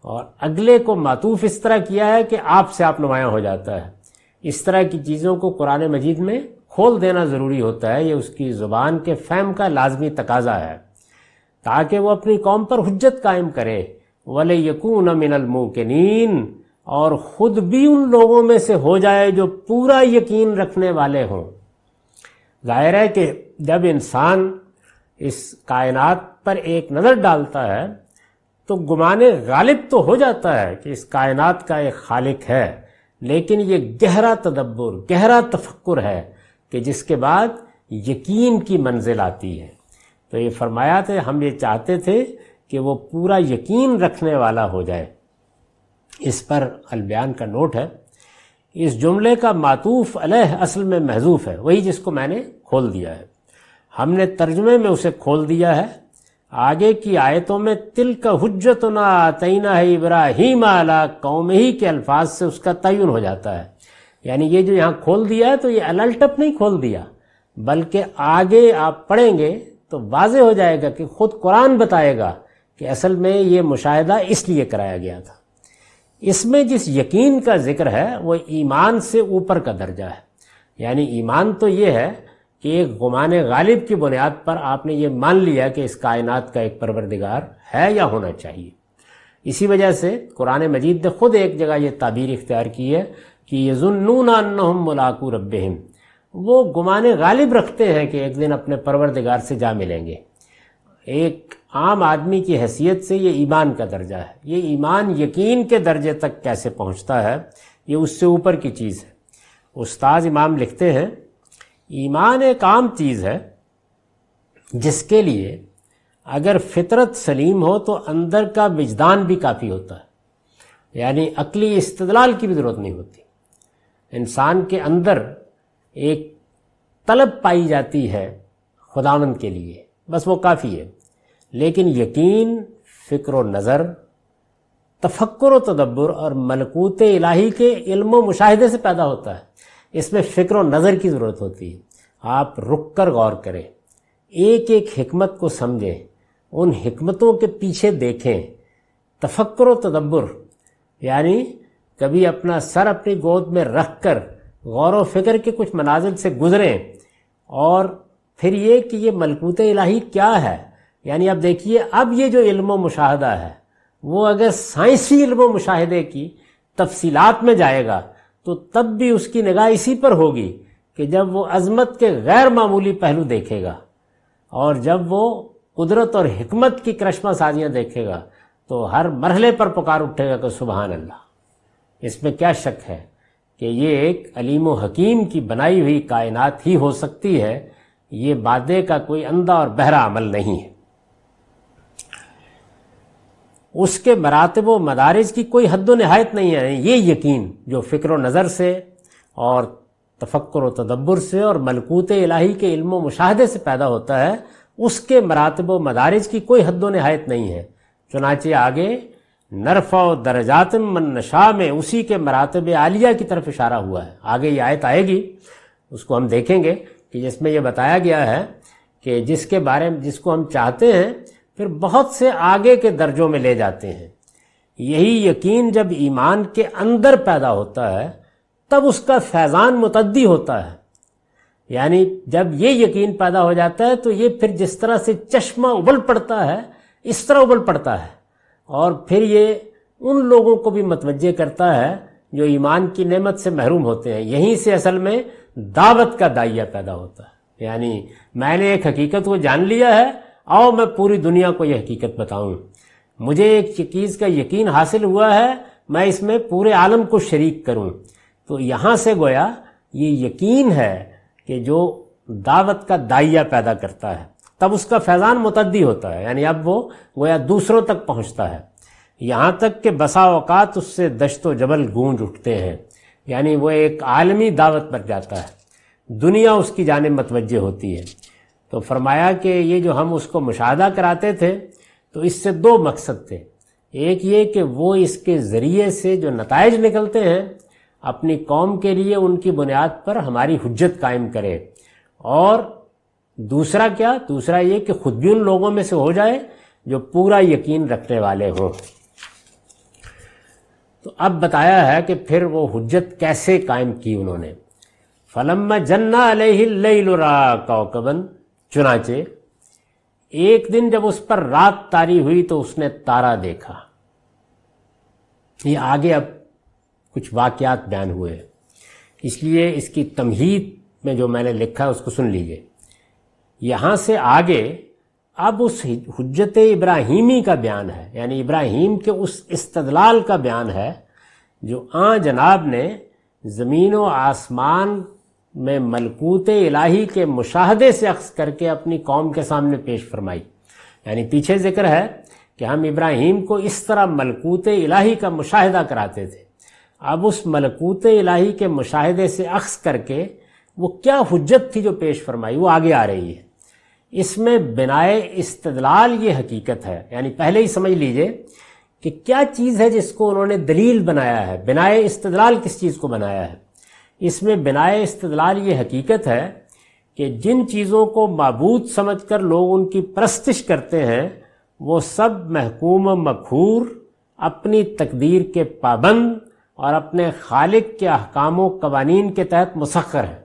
اور اگلے کو معطوف اس طرح کیا ہے کہ آپ سے آپ نمایاں ہو جاتا ہے۔ اس طرح کی چیزوں کو قرآن مجید میں کھول دینا ضروری ہوتا ہے، یہ اس کی زبان کے فہم کا لازمی تقاضا ہے، تاکہ وہ اپنی قوم پر حجت قائم کرے۔ وَلَيَكُونَ مِنَ الْمُوقِنِينَ، اور خود بھی ان لوگوں میں سے ہو جائے جو پورا یقین رکھنے والے ہوں۔ ظاہر ہے کہ جب انسان اس کائنات پر ایک نظر ڈالتا ہے تو گمان غالب تو ہو جاتا ہے کہ اس کائنات کا ایک خالق ہے، لیکن یہ گہرا تدبر، گہرا تفکر ہے کہ جس کے بعد یقین کی منزل آتی ہے۔ تو یہ فرمایا تھا، ہم یہ چاہتے تھے کہ وہ پورا یقین رکھنے والا ہو جائے۔ اس پر البیان کا نوٹ ہے، اس جملے کا معطوف علیہ اصل میں محذوف ہے، وہی جس کو میں نے کھول دیا ہے، ہم نے ترجمے میں اسے کھول دیا ہے۔ آگے کی آیتوں میں تلک حجتنا آتینہ ابراہیم علی قومہ کے الفاظ سے اس کا تعین ہو جاتا ہے، یعنی یہ جو یہاں کھول دیا ہے تو یہ الٹپ نہیں کھول دیا، بلکہ آگے آپ پڑھیں گے تو واضح ہو جائے گا کہ خود قرآن بتائے گا کہ اصل میں یہ مشاہدہ اس لیے کرایا گیا تھا۔ اس میں جس یقین کا ذکر ہے وہ ایمان سے اوپر کا درجہ ہے، یعنی ایمان تو یہ ہے کہ ایک گمان غالب کی بنیاد پر آپ نے یہ مان لیا کہ اس کائنات کا ایک پروردگار ہے یا ہونا چاہیے۔ اسی وجہ سے قرآن مجید نے خود ایک جگہ یہ تعبیر اختیار کی ہے کہ یظنون انہم ملاقو ربہم، وہ گمان غالب رکھتے ہیں کہ ایک دن اپنے پروردگار سے جا ملیں گے۔ ایک عام آدمی کی حیثیت سے یہ ایمان کا درجہ ہے، یہ ایمان یقین کے درجے تک کیسے پہنچتا ہے، یہ اس سے اوپر کی چیز ہے۔ استاذ امام لکھتے ہیں، ایمان ایک عام چیز ہے جس کے لیے اگر فطرت سلیم ہو تو اندر کا وجدان بھی کافی ہوتا ہے، یعنی عقلی استدلال کی بھی ضرورت نہیں ہوتی۔ انسان کے اندر ایک طلب پائی جاتی ہے خداوند کے لیے، بس وہ کافی ہے۔ لیکن یقین فکر و نظر، تفکر و تدبر اور ملکوت الہی کے علم و مشاہدے سے پیدا ہوتا ہے۔ اس میں فکر و نظر کی ضرورت ہوتی ہے، آپ رک کر غور کریں، ایک ایک حکمت کو سمجھیں، ان حکمتوں کے پیچھے دیکھیں۔ تفکر و تدبر یعنی کبھی اپنا سر اپنی گود میں رکھ کر غور و فکر کے کچھ منازل سے گزریں، اور پھر یہ کہ یہ ملکوت الہی کیا ہے، یعنی اب دیکھیے اب یہ جو علم و مشاہدہ ہے وہ اگر سائنسی علم و مشاہدے کی تفصیلات میں جائے گا تو تب بھی اس کی نگاہ اسی پر ہوگی کہ جب وہ عظمت کے غیر معمولی پہلو دیکھے گا، اور جب وہ قدرت اور حکمت کی کرشمہ سازیاں دیکھے گا تو ہر مرحلے پر پکار اٹھے گا کہ سبحان اللہ۔ اس میں کیا شک ہے کہ یہ ایک علیم و حکیم کی بنائی ہوئی کائنات ہی ہو سکتی ہے، یہ بادے کا کوئی اندھا اور بہرا عمل نہیں ہے۔ اس کے مراتب و مدارج کی کوئی حد و نہایت نہیں ہے۔ یہ یقین جو فکر و نظر سے اور تفکر و تدبر سے اور ملکوت الہی کے علم و مشاہدے سے پیدا ہوتا ہے، اس کے مراتب و مدارج کی کوئی حد و نہایت نہیں ہے۔ چنانچہ آگے نرفع درجات من نشاء میں اسی کے مراتب عالیہ کی طرف اشارہ ہوا ہے۔ آگے یہ آیت آئے گی، اس کو ہم دیکھیں گے کہ جس میں یہ بتایا گیا ہے کہ جس کے بارے میں جس کو ہم چاہتے ہیں پھر بہت سے آگے کے درجوں میں لے جاتے ہیں۔ یہی یقین جب ایمان کے اندر پیدا ہوتا ہے تب اس کا فیضان متعدی ہوتا ہے، یعنی جب یہ یقین پیدا ہو جاتا ہے تو یہ پھر جس طرح سے چشمہ ابل پڑتا ہے اس طرح ابل پڑتا ہے، اور پھر یہ ان لوگوں کو بھی متوجہ کرتا ہے جو ایمان کی نعمت سے محروم ہوتے ہیں۔ یہیں سے اصل میں دعوت کا داعیہ پیدا ہوتا ہے، یعنی میں نے ایک حقیقت کو جان لیا ہے، آؤ میں پوری دنیا کو یہ حقیقت بتاؤں، مجھے ایک چیز کا یقین حاصل ہوا ہے، میں اس میں پورے عالم کو شریک کروں۔ تو یہاں سے گویا یہ یقین ہے کہ جو دعوت کا داعیہ پیدا کرتا ہے، تب اس کا فیضان متعدی ہوتا ہے، یعنی اب وہ گویا دوسروں تک پہنچتا ہے، یہاں تک کہ بسا اوقات اس سے دشت و جبل گونج اٹھتے ہیں، یعنی وہ ایک عالمی دعوت بن جاتا ہے، دنیا اس کی جانب متوجہ ہوتی ہے۔ تو فرمایا کہ یہ جو ہم اس کو مشاہدہ کراتے تھے تو اس سے دو مقصد تھے، ایک یہ کہ وہ اس کے ذریعے سے جو نتائج نکلتے ہیں اپنی قوم کے لیے ان کی بنیاد پر ہماری حجت قائم کرے، اور دوسرا کیا، دوسرا یہ کہ خود بھی ان لوگوں میں سے ہو جائے جو پورا یقین رکھنے والے ہوں۔ تو اب بتایا ہے کہ پھر وہ حجت کیسے قائم کی انہوں نے. فلما جن علیہ اللیل رأى کوكبا، چنانچہ ایک دن جب اس پر رات طاری ہوئی تو اس نے تارا دیکھا. یہ آگے اب کچھ واقعات بیان ہوئے، اس لیے اس کی تمہید میں جو میں نے لکھا اس کو سن لیجئے. یہاں سے آگے اب اس حجت ابراہیمی کا بیان ہے، یعنی ابراہیم کے اس استدلال کا بیان ہے جو آن جناب نے زمین و آسمان میں ملکوت الہی کے مشاہدے سے اخذ کر کے اپنی قوم کے سامنے پیش فرمائی. یعنی پیچھے ذکر ہے کہ ہم ابراہیم کو اس طرح ملکوت الہی کا مشاہدہ کراتے تھے. اب اس ملکوت الہی کے مشاہدے سے اخذ کر کے وہ کیا حجت تھی جو پیش فرمائی وہ آگے آ رہی ہے. اس میں بنائے استدلال یہ حقیقت ہے، یعنی پہلے ہی سمجھ لیجئے کہ کیا چیز ہے جس کو انہوں نے دلیل بنایا ہے. بنائے استدلال کس چیز کو بنایا ہے؟ اس میں بنائے استدلال یہ حقیقت ہے کہ جن چیزوں کو معبود سمجھ کر لوگ ان کی پرستش کرتے ہیں وہ سب محکوم و مقہور، اپنی تقدیر کے پابند اور اپنے خالق کے احکام و قوانین کے تحت مسخر ہیں.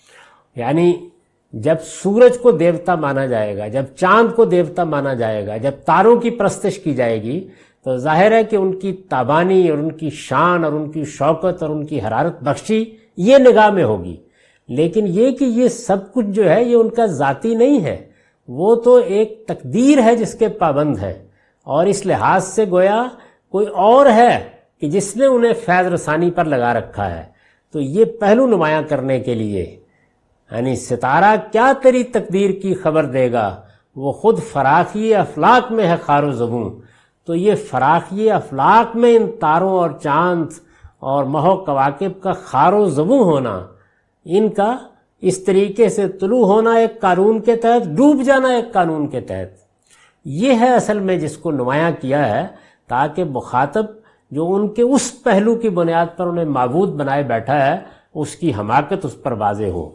یعنی جب سورج کو دیوتا مانا جائے گا، جب چاند کو دیوتا مانا جائے گا، جب تاروں کی پرستش کی جائے گی تو ظاہر ہے کہ ان کی تابانی اور ان کی شان اور ان کی شوکت اور ان کی حرارت بخشی یہ نگاہ میں ہوگی. لیکن یہ کہ یہ سب کچھ جو ہے یہ ان کا ذاتی نہیں ہے، وہ تو ایک تقدیر ہے جس کے پابند ہے، اور اس لحاظ سے گویا کوئی اور ہے کہ جس نے انہیں فیض رسانی پر لگا رکھا ہے. تو یہ پہلو نمایاں کرنے کے لیے یعنی ستارہ کیا تیری تقدیر کی خبر دے گا، وہ خود فراخی افلاک میں ہے خار و زبوں. تو یہ فراخی افلاک میں ان تاروں اور چاند اور ماہ و کواکب کا خار و زبوں ہونا، ان کا اس طریقے سے طلوع ہونا ایک قانون کے تحت، ڈوب جانا ایک قانون کے تحت، یہ ہے اصل میں جس کو نمایاں کیا ہے تاکہ مخاطب جو ان کے اس پہلو کی بنیاد پر انہیں معبود بنائے بیٹھا ہے اس کی حماقت اس پر واضح ہو.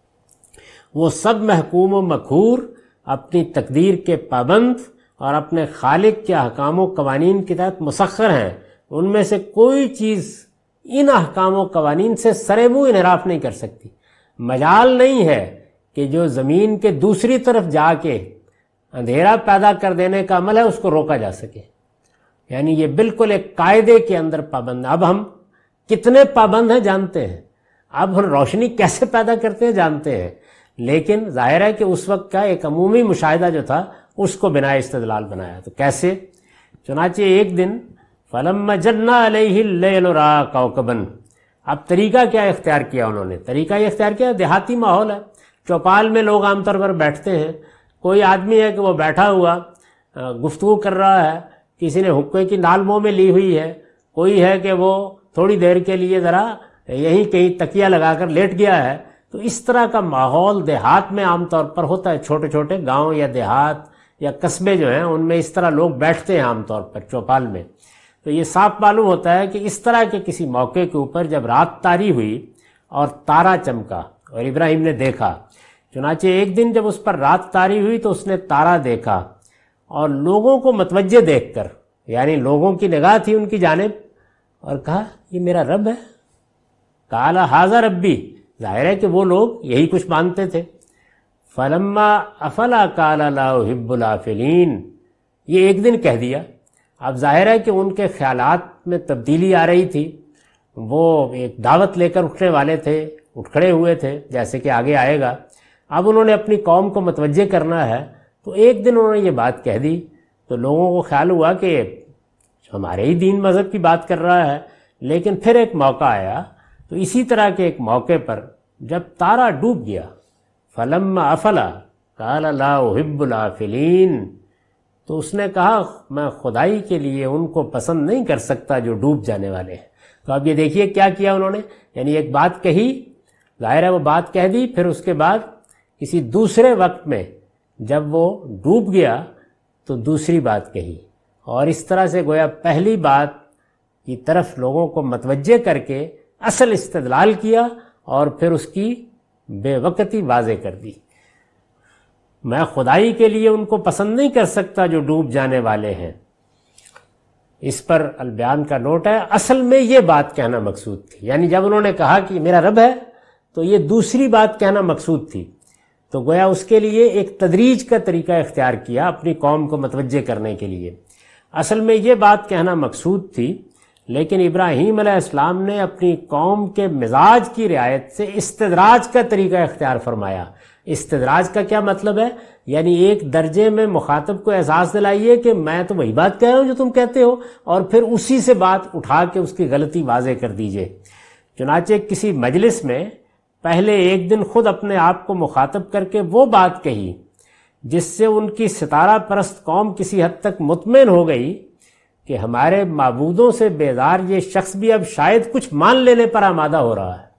وہ سب محکوم و مقہور، اپنی تقدیر کے پابند اور اپنے خالق کے احکام و قوانین کے تحت مسخر ہیں. ان میں سے کوئی چیز ان احکام و قوانین سے سرے منہ انحراف نہیں کر سکتی. مجال نہیں ہے کہ جو زمین کے دوسری طرف جا کے اندھیرا پیدا کر دینے کا عمل ہے اس کو روکا جا سکے. یعنی یہ بالکل ایک قاعدے کے اندر پابند ہے. اب ہم کتنے پابند ہیں جانتے ہیں، اب ہم روشنی کیسے پیدا کرتے ہیں جانتے ہیں، لیکن ظاہر ہے کہ اس وقت کا ایک عمومی مشاہدہ جو تھا اس کو بنا استدلال بنایا. تو کیسے؟ چنانچہ ایک دن فلما جن علیہ اللیل رأى کوكبا. اب طریقہ کیا اختیار کیا انہوں نے؟ طریقہ یہ اختیار کیا، دیہاتی ماحول ہے، چوپال میں لوگ عام طور پر بیٹھتے ہیں. کوئی آدمی ہے کہ وہ بیٹھا ہوا گفتگو کر رہا ہے، کسی نے حقے کی نال منہ میں لی ہوئی ہے، کوئی ہے کہ وہ تھوڑی دیر کے لیے ذرا یہیں کہیں تکیہ لگا کر لیٹ گیا ہے. تو اس طرح کا ماحول دیہات میں عام طور پر ہوتا ہے. چھوٹے چھوٹے گاؤں یا دیہات یا قصبے جو ہیں ان میں اس طرح لوگ بیٹھتے ہیں عام طور پر چوپال میں. تو یہ صاف معلوم ہوتا ہے کہ اس طرح کے کسی موقع کے اوپر جب رات طاری ہوئی اور تارا چمکا اور ابراہیم نے دیکھا، چنانچہ ایک دن جب اس پر رات طاری ہوئی تو اس نے تارا دیکھا اور لوگوں کو متوجہ دیکھ کر، یعنی لوگوں کی نگاہ تھی ان کی جانب، اور کہا یہ میرا رب ہے. قال ھذا ربی، ظاہر ہے کہ وہ لوگ یہی کچھ مانتے تھے. فلما افلا قال لا احب الافلین، یہ ایک دن کہہ دیا. اب ظاہر ہے کہ ان کے خیالات میں تبدیلی آ رہی تھی، وہ ایک دعوت لے کر اٹھنے والے تھے، اٹھ کھڑے ہوئے تھے جیسے کہ آگے آئے گا. اب انہوں نے اپنی قوم کو متوجہ کرنا ہے تو ایک دن انہوں نے یہ بات کہہ دی تو لوگوں کو خیال ہوا کہ ہمارے ہی دین مذہب کی بات کر رہا ہے. لیکن پھر ایک موقع آیا، تو اسی طرح کے ایک موقع پر جب تارا ڈوب گیا، فلما افلا قال لا احب الافلین، تو اس نے کہا میں خدائی کے لیے ان کو پسند نہیں کر سکتا جو ڈوب جانے والے ہیں. تو اب یہ دیکھیے کیا کیا انہوں نے، یعنی ایک بات کہی، ظاہر ہے وہ بات کہہ دی، پھر اس کے بعد کسی دوسرے وقت میں جب وہ ڈوب گیا تو دوسری بات کہی، اور اس طرح سے گویا پہلی بات کی طرف لوگوں کو متوجہ کر کے اصل استدلال کیا اور پھر اس کی بے وقتی واضح کر دی. میں خدائی کے لیے ان کو پسند نہیں کر سکتا جو ڈوب جانے والے ہیں. اس پر البیان کا نوٹ ہے، اصل میں یہ بات کہنا مقصود تھی. یعنی جب انہوں نے کہا کہ میرا رب ہے تو یہ دوسری بات کہنا مقصود تھی، تو گویا اس کے لیے ایک تدریج کا طریقہ اختیار کیا اپنی قوم کو متوجہ کرنے کے لیے. اصل میں یہ بات کہنا مقصود تھی، لیکن ابراہیم علیہ السلام نے اپنی قوم کے مزاج کی رعایت سے استدراج کا طریقہ اختیار فرمایا. استدراج کا کیا مطلب ہے؟ یعنی ایک درجے میں مخاطب کو احساس دلائیے کہ میں تو وہی بات کہہ رہا ہوں جو تم کہتے ہو، اور پھر اسی سے بات اٹھا کے اس کی غلطی واضح کر دیجئے. چنانچہ کسی مجلس میں پہلے ایک دن خود اپنے آپ کو مخاطب کر کے وہ بات کہی جس سے ان کی ستارہ پرست قوم کسی حد تک مطمئن ہو گئی کہ ہمارے معبودوں سے بیزار یہ شخص بھی اب شاید کچھ مان لینے پر آمادہ ہو رہا ہے.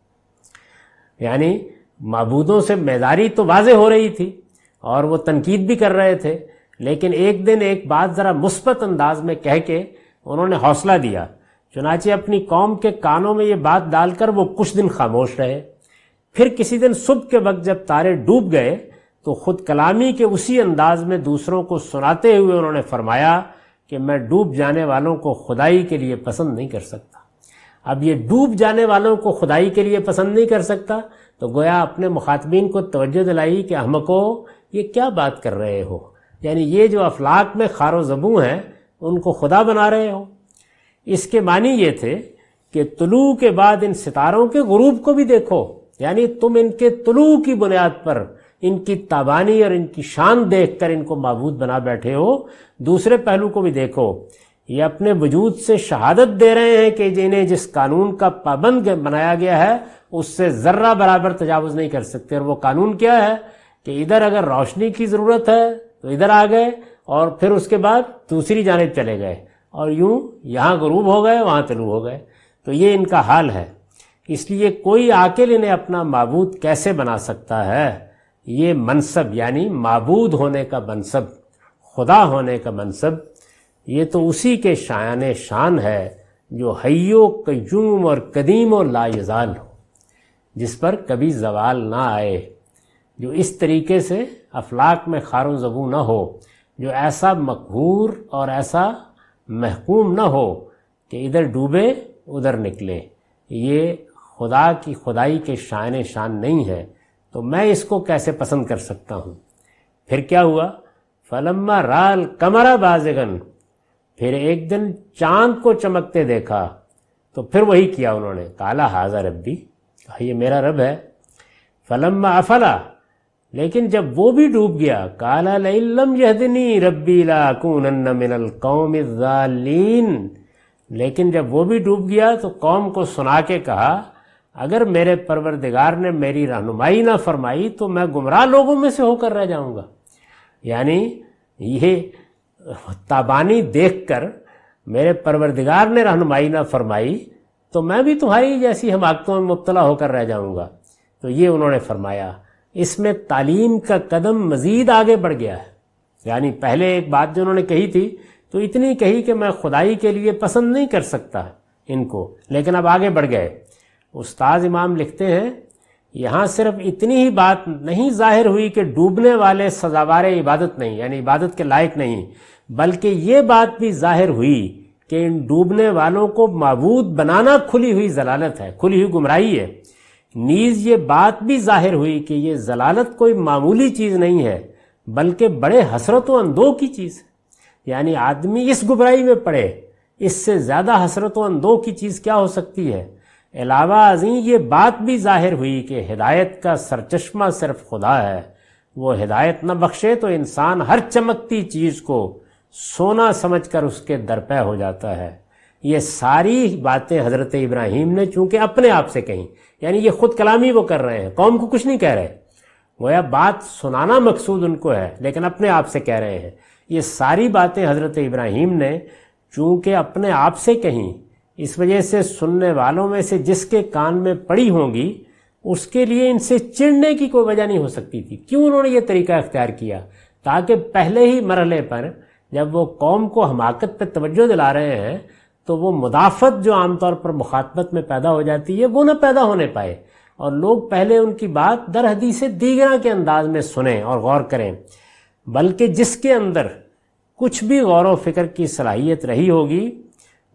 یعنی معبودوں سے بیزاری تو واضح ہو رہی تھی اور وہ تنقید بھی کر رہے تھے، لیکن ایک دن ایک بات ذرا مثبت انداز میں کہہ کے انہوں نے حوصلہ دیا. چنانچہ اپنی قوم کے کانوں میں یہ بات ڈال کر وہ کچھ دن خاموش رہے. پھر کسی دن صبح کے وقت جب تارے ڈوب گئے تو خود کلامی کے اسی انداز میں دوسروں کو سناتے ہوئے انہوں نے فرمایا کہ میں ڈوب جانے والوں کو خدائی کے لیے پسند نہیں کر سکتا. اب یہ ڈوب جانے والوں کو خدائی کے لیے پسند نہیں کر سکتا تو گویا اپنے مخاطبین کو توجہ دلائی کہ احمقو یہ کیا بات کر رہے ہو، یعنی یہ جو افلاک میں خار و زبوں ہیں ان کو خدا بنا رہے ہو. اس کے معنی یہ تھے کہ طلوع کے بعد ان ستاروں کے غروب کو بھی دیکھو، یعنی تم ان کے طلوع کی بنیاد پر ان کی تابانی اور ان کی شان دیکھ کر ان کو معبود بنا بیٹھے ہو. دوسرے پہلو کو بھی دیکھو، یہ اپنے وجود سے شہادت دے رہے ہیں کہ انہیں جس قانون کا پابند بنایا گیا ہے اس سے ذرہ برابر تجاوز نہیں کر سکتے. اور وہ قانون کیا ہے کہ ادھر اگر روشنی کی ضرورت ہے تو ادھر آ گئے اور پھر اس کے بعد دوسری جانب چلے گئے، اور یوں یہاں غروب ہو گئے وہاں طلوع ہو گئے. تو یہ ان کا حال ہے. اس لیے کوئی عاقل انہیں اپنا معبود کیسے بنا سکتا ہے؟ یہ منصب یعنی معبود ہونے کا منصب، خدا ہونے کا منصب، یہ تو اسی کے شایان شان ہے جو حی و قیوم اور قدیم و لا یزال ہو، جس پر کبھی زوال نہ آئے، جو اس طریقے سے افلاک میں خار و زبوں نہ ہو، جو ایسا مقہور اور ایسا محکوم نہ ہو کہ ادھر ڈوبے ادھر نکلے. یہ خدا کی خدائی کے شایان شان نہیں ہے، تو میں اس کو کیسے پسند کر سکتا ہوں؟ پھر کیا ہوا؟ فلما رأى القمر بازغا، پھر ایک دن چاند کو چمکتے دیکھا تو پھر وہی کیا انہوں نے، قال ھذا ربی، کہا یہ میرا رب ہے. فلما افلا، لیکن جب وہ بھی ڈوب گیا، قال لئن لم یہدنی ربی لاکونن من القوم الضالین، لیکن جب وہ بھی ڈوب گیا تو قوم کو سنا کے کہا اگر میرے پروردگار نے میری رہنمائی نہ فرمائی تو میں گمراہ لوگوں میں سے ہو کر رہ جاؤں گا. یعنی یہ تابانی دیکھ کر میرے پروردگار نے رہنمائی نہ فرمائی تو میں بھی تمہاری جیسی حماقتوں میں مبتلا ہو کر رہ جاؤں گا. تو یہ انہوں نے فرمایا. اس میں تعلیم کا قدم مزید آگے بڑھ گیا ہے. یعنی پہلے ایک بات جو انہوں نے کہی تھی تو اتنی کہی کہ میں خدائی کے لیے پسند نہیں کر سکتا ان کو، لیکن اب آگے بڑھ گئے. استاذ امام لکھتے ہیں یہاں صرف اتنی ہی بات نہیں ظاہر ہوئی کہ ڈوبنے والے سزاوار عبادت نہیں، یعنی عبادت کے لائق نہیں، بلکہ یہ بات بھی ظاہر ہوئی کہ ان ڈوبنے والوں کو معبود بنانا کھلی ہوئی ضلالت ہے، کھلی ہوئی گمراہی ہے. نیز یہ بات بھی ظاہر ہوئی کہ یہ ضلالت کوئی معمولی چیز نہیں ہے بلکہ بڑے حسرت و اندوہ کی چیز ہے. یعنی آدمی اس گمراہی میں پڑے، اس سے زیادہ حسرت و اندوہ کی چیز کیا ہو سکتی ہے؟ علاوہ ازیں یہ بات بھی ظاہر ہوئی کہ ہدایت کا سرچشمہ صرف خدا ہے. وہ ہدایت نہ بخشے تو انسان ہر چمکتی چیز کو سونا سمجھ کر اس کے درپے ہو جاتا ہے. یہ ساری باتیں حضرت ابراہیم نے چونکہ اپنے آپ سے کہیں، یعنی یہ خود کلامی وہ کر رہے ہیں، قوم کو کچھ نہیں کہہ رہے، گویا بات سنانا مقصود ان کو ہے لیکن اپنے آپ سے کہہ رہے ہیں. یہ ساری باتیں حضرت ابراہیم نے چونکہ اپنے آپ سے کہیں، اس وجہ سے سننے والوں میں سے جس کے کان میں پڑی ہوں گی اس کے لیے ان سے چڑھنے کی کوئی وجہ نہیں ہو سکتی تھی. کیوں انہوں نے یہ طریقہ اختیار کیا؟ تاکہ پہلے ہی مرحلے پر جب وہ قوم کو حماقت پہ توجہ دلا رہے ہیں تو وہ مدافعت جو عام طور پر مخاطبت میں پیدا ہو جاتی ہے وہ نہ پیدا ہونے پائے، اور لوگ پہلے ان کی بات در حدیث دیگراں کے انداز میں سنیں اور غور کریں. بلکہ جس کے اندر کچھ بھی غور و فکر کی صلاحیت رہی ہوگی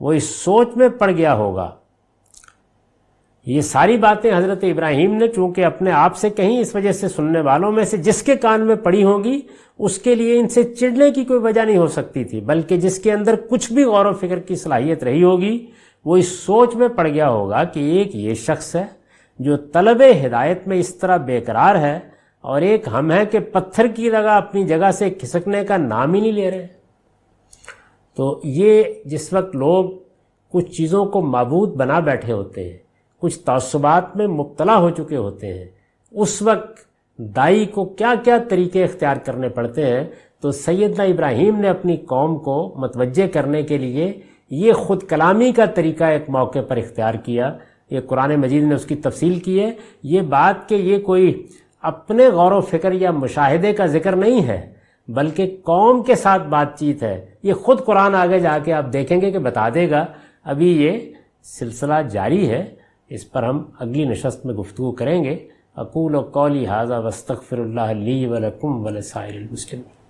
وہ اس سوچ میں پڑ گیا ہوگا. یہ ساری باتیں حضرت ابراہیم نے چونکہ اپنے آپ سے کہیں، اس وجہ سے سننے والوں میں سے جس کے کان میں پڑی ہوں گی اس کے لیے ان سے چڑھنے کی کوئی وجہ نہیں ہو سکتی تھی، بلکہ جس کے اندر کچھ بھی غور و فکر کی صلاحیت رہی ہوگی وہ اس سوچ میں پڑ گیا ہوگا کہ ایک یہ شخص ہے جو طلب ہدایت میں اس طرح بے قرار ہے، اور ایک ہم ہیں کہ پتھر کی جگہ اپنی جگہ سے کھسکنے کا نام ہی نہیں لے رہے. تو یہ جس وقت لوگ کچھ چیزوں کو معبود بنا بیٹھے ہوتے ہیں، کچھ تعصبات میں مبتلا ہو چکے ہوتے ہیں، اس وقت دائی کو کیا کیا طریقے اختیار کرنے پڑتے ہیں. تو سیدنا ابراہیم نے اپنی قوم کو متوجہ کرنے کے لیے یہ خود کلامی کا طریقہ ایک موقع پر اختیار کیا. یہ قرآن مجید نے اس کی تفصیل کی ہے. یہ بات کہ یہ کوئی اپنے غور و فکر یا مشاہدے کا ذکر نہیں ہے، بلکہ قوم کے ساتھ بات چیت ہے. یہ خود قرآن آگے جا کے آپ دیکھیں گے کہ بتا دے گا. ابھی یہ سلسلہ جاری ہے، اس پر ہم اگلی نشست میں گفتگو کریں گے. اقول قولی ھذا واستغفر اللہ لی ولکم ولسائر المسلمین.